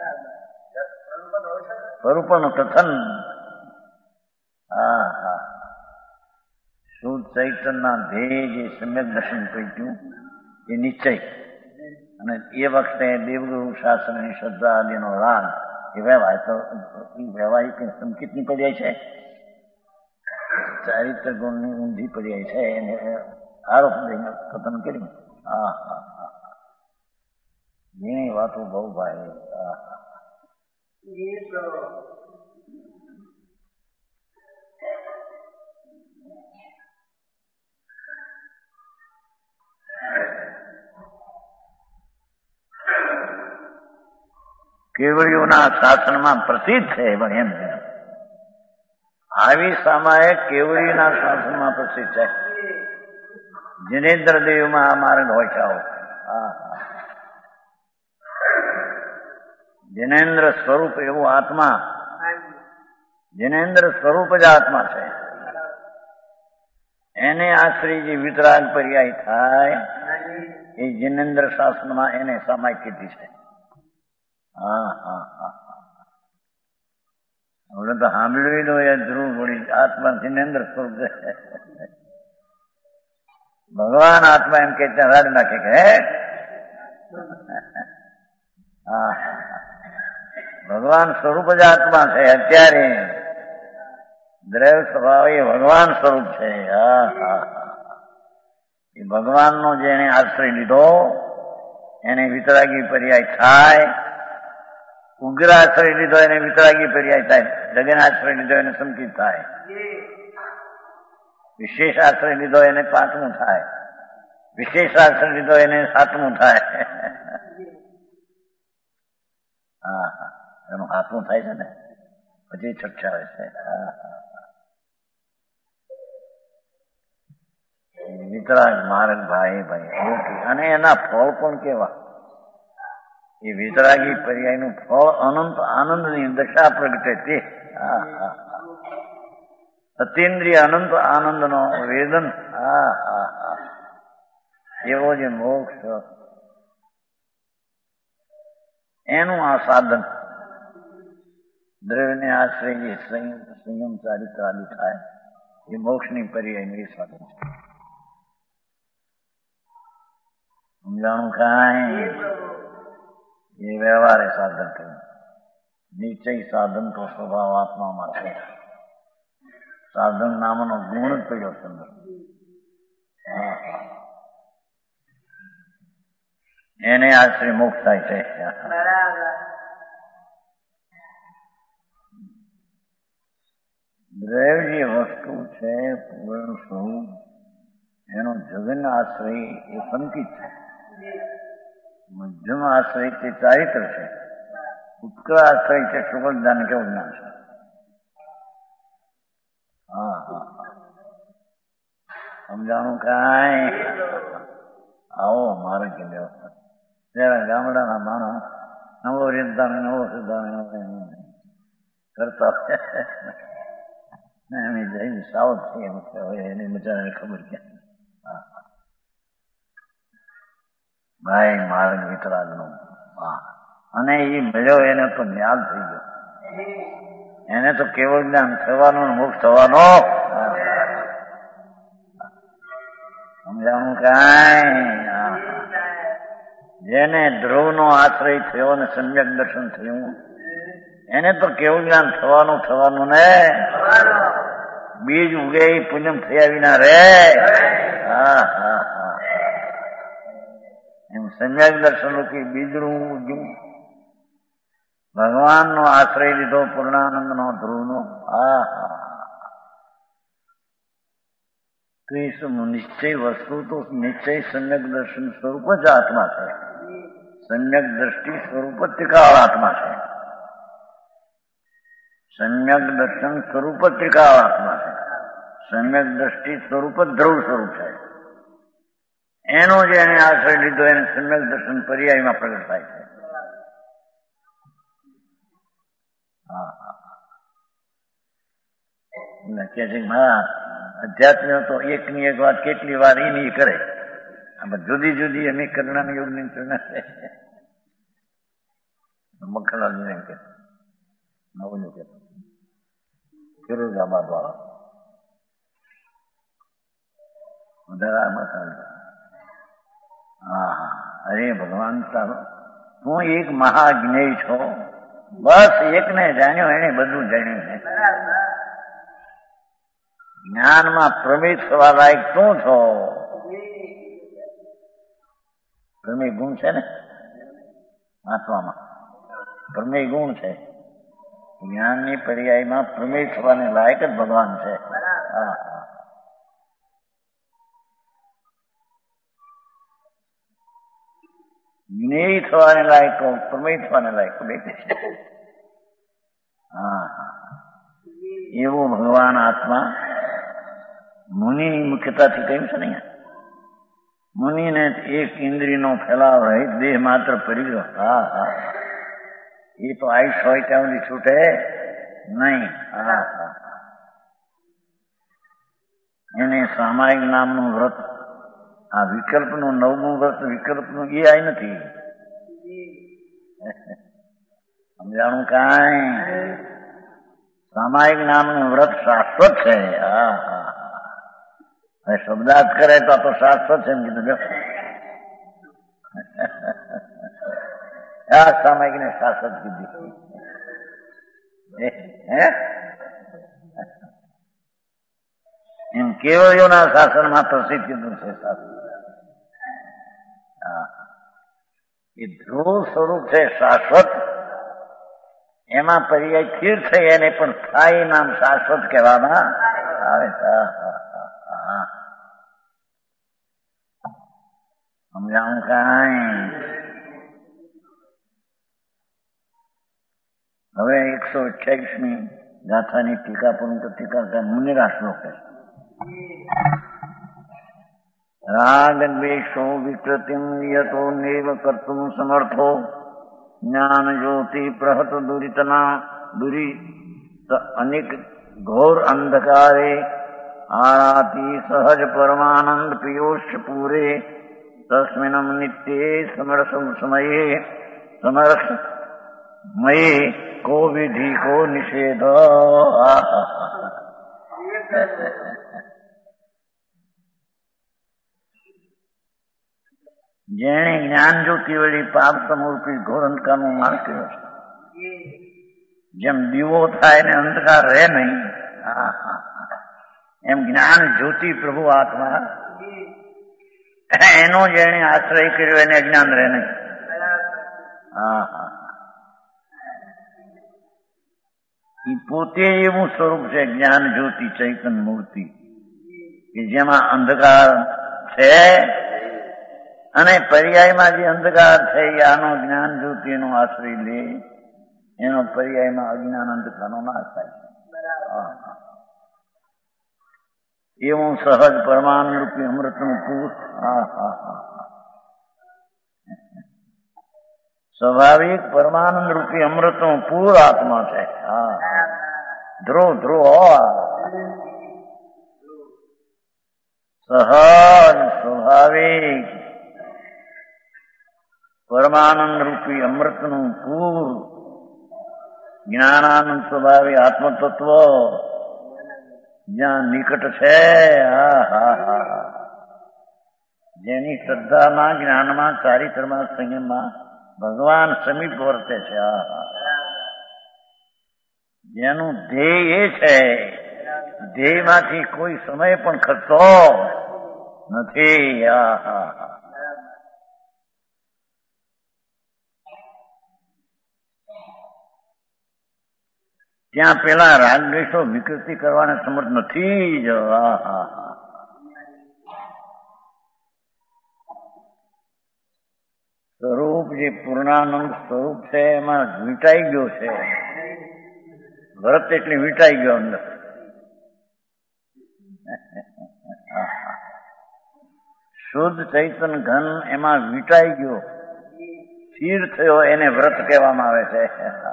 સ્વરૂપનું કથન. હા હા શુદ્ધ ચૈતનના ધ્યેય જે સમ્યક દર્શન પહોંચ્યું એ નિશ્ચય, અને એ વખતે દેવગુરુ શાસ્ત્રની શ્રદ્ધા આદિનો રાગ એ વ્યવહાર તો એ વ્યવહારિક સંકિત ની પર્યાય છે, ચારિત્ર ગુણની ઊંધી પર્યાય છે, એને આરોપ દઈને કથન કર્યું. હા હા હા ઘણી વાતો બહુ ભાઈ. હા હા કેવળીઓના શાસનમાં પ્રસિદ્ધ છે, પણ એમ આવી સામાએ કેવળીના શાસનમાં પ્રસિદ્ધ છે. જિનેન્દ્ર દેવમાં આ માર્ગ હોય છે. હા જિનેન્દ્ર સ્વરૂપ એવું આત્મા, જિનેન્દ્ર સ્વરૂપ જ આત્મા છે. એને આશ્રય જે વિતરાગ પર્યાય થાય એ જિનેન્દ્ર શાસનમાં એને સમાય કીધી છે. હા હા હા હવે તો સાંભળવી દો એ ધ્રુવ પડી. આત્મા જિનેન્દ્ર સ્વરૂપ છે. ભગવાન આત્મા એમ કે રાજ નાખે કે હા ભગવાન સ્વરૂપ જ આત્મા છે. અત્યારે દ્રવ સ્વભાવ એ ભગવાન સ્વરૂપ છે. હા હા એ ભગવાનનો જેને આશ્રય લીધો એને વિતરાગી પર્યાય થાય. ઉગ્ર આશ્રય લીધો એને વિતરાગી પર્યાય થાય. જગન આશ્રય લીધો એને સંકિત થાય. વિશેષ આશ્રય લીધો એને પાંચમું થાય. વિશેષ આશ્રય લીધો એને સાતમું થાય. હા હા એનું હાથમું થાય છે ને પછી છઠ્ઠા આવે છે. હા હા વિતરાગ માર્ગ ભાઈ ભાઈ. અને એના ફળ પણ કેવા, એ વિતરાગી પર્યાયનું ફળ અનંત આનંદની દશા પ્રગટે તે. હા હા અતિન્દ્રિય અનંત આનંદનો વેદન. હા હા હા એવો જે મોક્ષ એનું આ સાધન. દ્રવ્યને આશ્રય જે સંયમ ચારિત્ર આદિ થાય એ મોક્ષની પર્યાયનું એ સાધન છે. સમજાણું કાંઈ? એ વ્યવહારે સાધન થયું. નિશ્ચય સાધન તો સ્વભાવ આત્મામાં છે. સાધન નામનો ગુણ જ પડ્યો સુંદર. એને આશ્રય મોક્ષ થાય છે. દ્રવ્ય જે વસ્તુ છે પૂર્ણ સ્વરૂપ એનો જગન આશ્રય એ સંકિત છે. મધ્યમ આશ્રય તે ચારિત્ર છે, ઉત્કળ આશ્રય છે સુગલ જ્ઞાન કેવું જ્ઞાન છે. હા હા સમજાણું કાંઈ? આવો મારે કે વ્યવસ્થા ત્યારે ગામડાના માણસ નવો રીતદાન નવો સિદ્ધાંત કરતા એની જઈ સાવધ છે એમ હવે એની બચારાને ખબર ક્યાં. ભાઈ માર્ગ વિતરાગ નો અને એ મળ્યો એને તો જ્ઞાન થઈ ગયો, એને તો કેવળ જ્ઞાન થવાનું મુક્ત થવાનો. સમજાણું કાંઈ? જેને ધ્રુવ નો આશ્રય થયો અને સમ્યક દર્શન થયું એને તો કેવું જ્ઞાન થવાનું થવાનું ને. બીજ ઉગે પૂનમ થયા વિના રે. હા હા હા એમ સમ્યક દર્શન રૂપી બીજડું ઉગ્યું. ભગવાન નો આશ્રય લીધો પૂર્ણાનંદ નો ધ્રુવ નો. હા હા નિશ્ચય વસ્તુ તો નિશ્ચય સમ્યક દર્શન સ્વરૂપ જ આત્મા છે. સમ્યક દ્રષ્ટિ સ્વરૂપ જ ત્રિકાળ આત્મા છે. સમ્યક દર્શન સ્વરૂપ જ ત્રિકાળ આત્મા છે. સમ્યક દ્રષ્ટિ સ્વરૂપ જ ધ્રુવ સ્વરૂપ છે. એનો જે એને આશ્રય લીધો એને સમ્યક દર્શન પર્યાયમાં પ્રગટ થાય છે. હા હા કે છે મારા અધ્યાત્મ તો એક ની એક વાત કેટલી વાર એની કરે. આમાં જુદી જુદી એની કરણા યોગ ની ચર્ચા છે. મખણાજી કે નવું કે ફિરોજાબાદ વાળા વધારે મખાણ. હા હા અરે ભગવાન તારો તું એક મહાજ્ઞેય છો. બસ એકને જાણ્યો એને બધું જાણ્યું છે. જ્ઞાનમાં પ્રમેય થવા લાયક શું છો? પ્રમેય ગુણ છે ને આત્મામાં, પ્રમેય ગુણ છે. જ્ઞાનની પર્યાયમાં પ્રમેય થવાને લાયક જ ભગવાન છે. હા હા જ્ઞેય થવાને લાયક પ્રમેય થવાને લાયક બે છે. હા હા એવો ભગવાન આત્મા મુનિની મુખ્યતાથી કહ્યું છે ને. મુનિને એક ઇન્દ્રિયનો ફેલાવ રહિત દેહ માત્ર પડી ગયો. હા હા એ તો આયુષ હોય ત્યાં સુધી છૂટે નહીં. હા હા એને સામાયિક નામનું વ્રત, આ વિકલ્પનું નવમું વ્રત વિકલ્પનું એ આય નથી. સમજાણું કાંઈ? સામાયિક નામનું વ્રત શાશ્વત છે. હા હા હવે શબ્દાર્થ કરે તો આ તો શાશ્વત છે એમ કીધું. આ સામાયિક ને શાશ્વત કીધી. એમ કેવળીઓના શાસનમાં પ્રસિદ્ધ કીધું છે. એ ધ્રુવ સ્વરૂપ છે શાશ્વત. એમાં પર્યાય સ્થિર થઈ એને પણ સ્થાયી નામ શાશ્વત કહેવામાં આવે. સમજાણું કાંઈ? હવે એકસો અઠ્યાવીસમી ગાથાની ટીકા પૂર્ણ ટીકા મુનિરા શ્લોક છે. રાગ દ્વેષો વિકૃતિમ યતો નૈવ કર્તુમ સમર્થો જ્ઞાન જ્યોતિ પ્રહત દુરિતના દુરી અનેક ઘોર અંધકારે આરાતી સહજ પરમાનંદ પિયુષ પૂરે તસ્મિન્મ નિત્યે સમરસ સમયે સમરસ મયે કો વિધિ કો નિષેધ. જેણે જ્ઞાન જ્યોતિ વળી પાપ સમૂર્તિ ઘોર અંધકારનો માર્ગ કર્યો છે. જેમ દીવો થાય ને અંધકાર રહે નહીં, એમ જ્ઞાન જ્યોતિ પ્રભુ આત્મા એનો જેને આશ્રય કર્યો એને અજ્ઞાન રહે નહીં. હા હા એ પોતે એવું સ્વરૂપ છે જ્ઞાન જ્યોતિ ચૈતન મૂર્તિ કે જેમાં અંધકાર છે અને પર્યાયમાં જે અંધકાર છે એ આનો જ્ઞાન જ્યોતિનો આશ્રય લે એનો પર્યાયમાં અજ્ઞાન અંધકારનો નાશ થાય એવું સહજ પરમાનંદ રૂપી અમૃતનું પૂર હા હા હા સ્વાભાવિક પરમાનંદ રૂપી અમૃતનું પૂર આત્મા છે હા ધ્રુવ ધ્રુવ સહજ સ્વાભાવિક પરમાનંદ રૂપી અમૃતનું પૂર જ્ઞાનાનંદ સ્વભાવી આત્મતત્વ જ્યાં નિકટ છે હા હા હા જેની શ્રદ્ધામાં જ્ઞાનમાં ચારિત્રમાં સંયમમાં ભગવાન સમીપ વર્તે છે હા હા જેનું ધ્યેય એ છે ધ્યેયમાંથી કોઈ સમય પણ ખર્ચતો નથી હા હા હા ત્યાં પેલા રાગદ્વેષો વિકૃતિ કરવાને સમર્થ નથી જ હા હા હા સ્વરૂપ જે પૂર્ણાનંદ સ્વરૂપ છે એમાં વીંટાઈ ગયો છે ભરત એટલે વીંટાઈ ગયો અંદર શુદ્ધ ચૈતન ઘન એમાં વીંટાઈ ગયો સ્થિર થયો એને વ્રત કહેવામાં આવે છે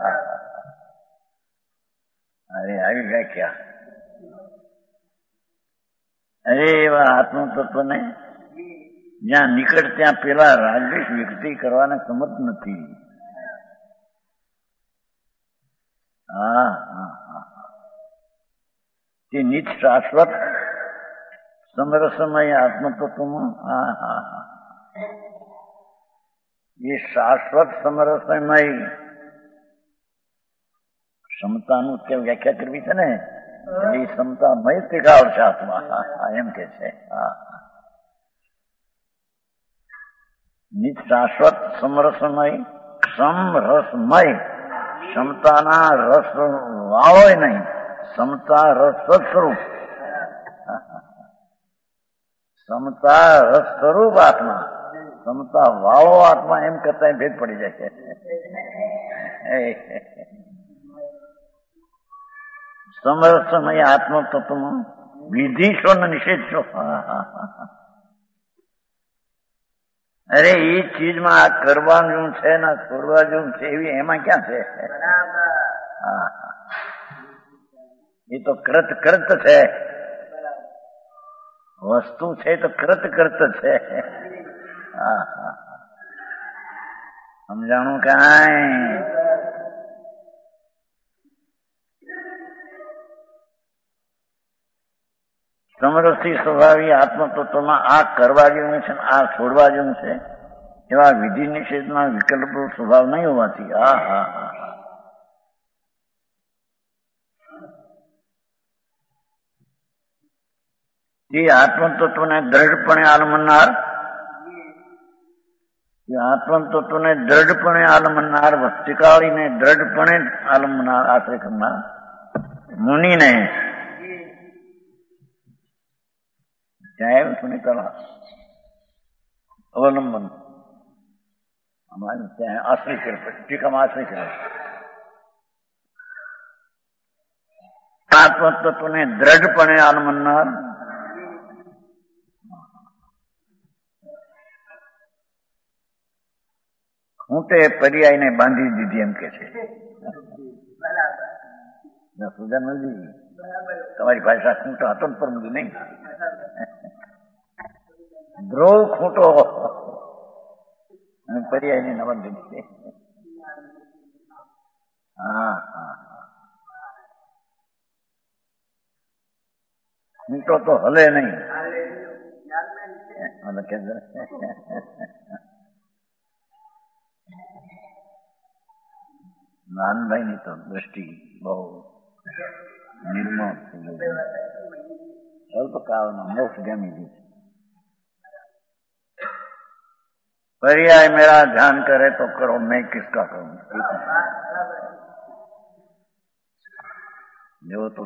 અરે આવી વ્યાખ્યા અરે એવા આત્મતત્વને જ્યાં નિકટ ત્યાં પેલા રાગદ્વેષ વિકૃતિ કરવાને સમર્થ નથી હા હા હા તે નિત શાશ્વત સમરસમય આત્મતત્વમાં હા હા હા એ શાશ્વત સમરસમય ક્ષમતાનું ત્યાં વ્યાખ્યા કરવી છે ને એ ક્ષમતામય ત્રિકાળ છે આત્મા એમ કે છે હા નિત શાશ્વત સમરસમય ક્ષમ રસમય ક્ષમતાના રસ વાળો નહીં ક્ષમતા રસ સ્વરૂપ ક્ષમતા રસ સ્વરૂપ આત્મા ક્ષમતા વાળો આત્મા એમ કરતા ભેદ પડી જાય છે સમરસમય આત્મતત્વમાં વિધિ શો ને નિષેધ શો અરે એ ચીજમાં આ કરવાનું છે ને છોડવા જેવું છે એવી એમાં ક્યાં છે એ તો કૃત કૃત છે વસ્તુ છે તો કૃત કૃત છે હા હા સમજાણું કાંઈ સમરસથી સ્વભાવી આત્મતત્વમાં આ કરવા જેવું છે આ છોડવા જેવું છે એવા વિધિ નિષેધના વિકલ્પ સ્વભાવ નહીં હોવાથી હા હા હા એ આત્મતત્વને દ્રઢપણે આલમનાર આત્મતત્વને દ્રઢપણે આલમનાર વસ્તિકાળીને દ્રઢપણે આલમનાર આશ્રય કરનાર મુનિને ત્યાં સુનિતલા અવલંબન અમારે ત્યાં આશ્રય કરે ટીકામાં આશ્રય કરે આત્મતત્વને દ્રઢપણે આલમનાર ખૂંટે પર્યાયને બાંધી દીધી એમ કે છે સુજાનજી તમારી ભાષા ખૂંટો હતો ને પર બધું નહીં ધ્રુવ ખૂંટો અને પર્યાયને ન બાંધી દીધી હા હા ખૂંટો તો હલે નહીં નાનભાઈ ની તો દ્રષ્ટિ બહુ નિર્મળ અલ્પકાળમાં મોક્ષ ગમી ગઈ पर्याय मेरा ध्यान करे तो करो मैं किसका करूं जो तो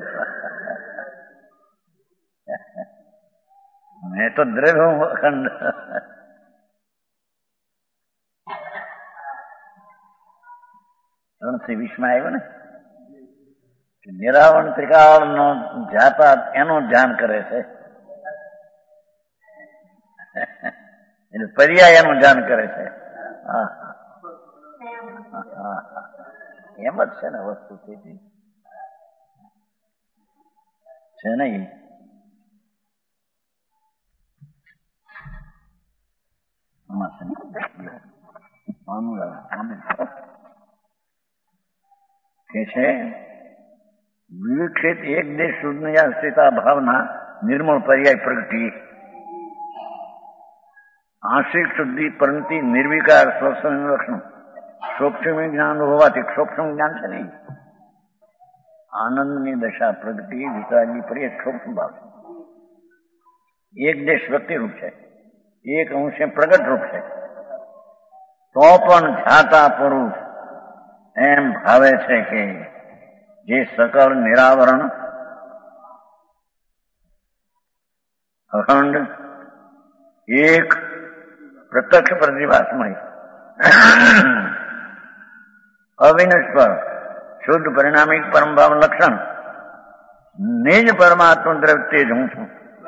मैं तो दृढ़ हूं अखंड પછી વિષમાં આવ્યો ને નિરાવરણ ત્રિકાળ નો જાતા એનું ધ્યાન કરે છે, એટલે પર્યાય એનું ધ્યાન કરે છે. એમ જ છે ને વસ્તુ છે નહીં. કે છે વિક્ષિત એક દેશ શુદ્ધ સ્થિતા ભાવના નિર્મળ પર્યાય પ્રગટી આંશિક શુદ્ધિ પરંતિ નિર્વિકાર સ્વસ્વ લક્ષણ સૂક્ષ્મ જ્ઞાન હોવાથી સૂક્ષ્મ જ્ઞાન છે નહીં. આનંદની દશા પ્રગતિ વિતરાગી પર્યાય સૂક્ષ્મ ભાવ છે. એક દેશ વ્યક્તિ રૂપ છે, એક અંશે પ્રગટ રૂપ છે, તો પણ જાતા પુરુષ એમ ભાવે છે કે જે સકળ નિરાવરણ અખંડ એક પ્રત્યક્ષ પ્રતિભાસમય અવિનશ્વર શુદ્ધ પરિણામિક પરમભાવ લક્ષણ નિજ પરમાત્મા દ્રવ્ય તેજ હું છું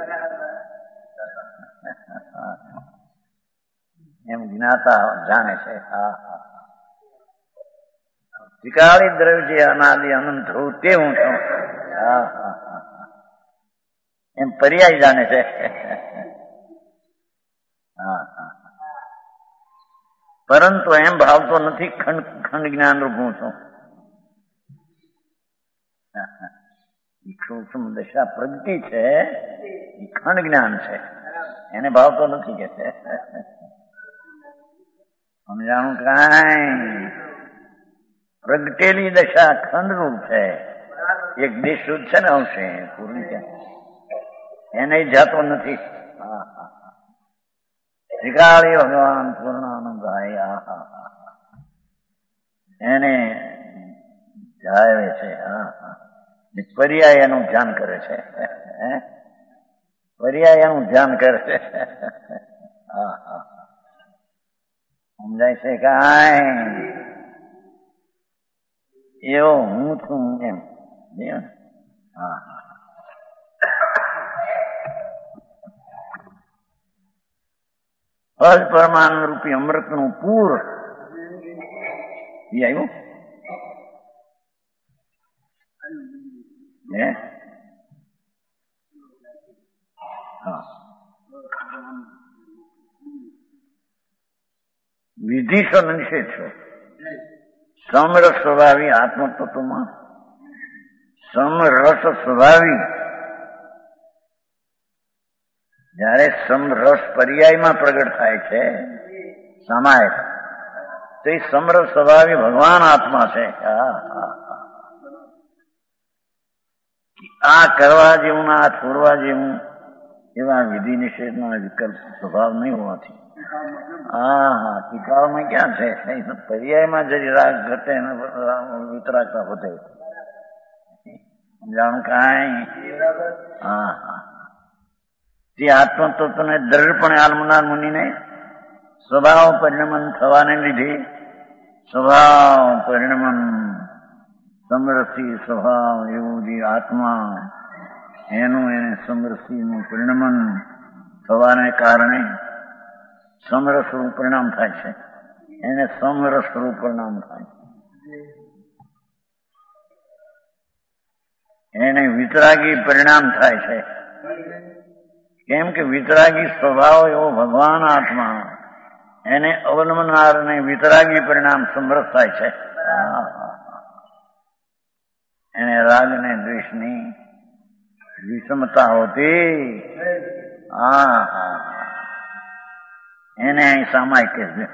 એમ જ્ઞાતા જાણે છે. હા હા ત્રિકાળી દ્રવ્ય જે અનાદિ અનંત થવું તે હું છું. હા હા હા એમ પર્યાય જાણે છે. હા હા પરંતુ એમ ભાવતો નથી ખંડ ખંડ જ્ઞાન રૂપ હું છું. સૂક્ષ્મ દશા પ્રગતિ છે એ ખંડ જ્ઞાન છે, એને ભાવતો નથી કે છે. સમજાણું કાંઈ પ્રગટેલી દશા ખંડ રૂપ છે, એક દેશ શુદ્ધ છે ને અંશે પૂર્ણ છે, એને જાતો નથી. હા હા ત્રિકાળી ભગવાન પૂર્ણાનંદ એને જાવે છે. હા હા પર્યાય એનું ધ્યાન કરે છે, પર્યાય એનું ધ્યાન કરે છે. હા હા સમજાય છે કાંઈ એવો હું છું એમ. હા હા અજ પરમાનંદ રૂપી અમૃત નું પૂર એ આવ્યું હે હા વિધિ છો નિષેધ છો સમરસ સ્વભાવી આત્મતત્વમાં સમરસ સ્વભાવી જયારે સમરસ પર્યાયમાં પ્રગટ થાય છે સામાયિક તો એ સમરસ સ્વભાવી ભગવાન આત્મા છે. આ કરવા જેવું આ છોડવા જેવું એવા વિધિ નિષેધના વિકલ્પ સ્વભાવ નહીં હોવાથી હા હા ટીકાળમાં ક્યાં છે પર્યાયમાં જરી રાગ ઘટે વિતરાગતા વધે. જાણ કાંઈ હા હા તે આત્મતત્વને દ્રઢપણે આલમનાર મુનિને સ્વભાવ પરિણમન થવાને લીધે સ્વભાવ પરિણમન સમરસી સ્વભાવ એવું જે આત્મા એનું એને સમરસીનું પરિણમન થવાને કારણે સમરસ રૂપ પરિણામ થાય છે, એને સમરસ રૂપ પરિણામ થાય. એને વિતરાગી પરિણામ થાય છે. કેમ કે વિતરાગી સ્વભાવ એવો ભગવાન આત્મા એને અવલંબનારને વિતરાગી પરિણામ સમરસ થાય છે. એને રાગ ને દ્વેષની વિષમતા હોતી હા હા એને અહીં સામાયિક છે.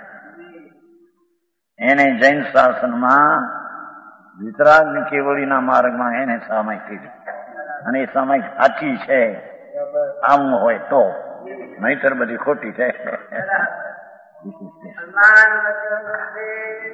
એને જૈન શાસનમાં વિતરાગની કેવળીના માર્ગમાં એને સામાયિક છે, અને એ સામાયિક સાચી છે આમ હોય તો, નહીતર બધી ખોટી છે.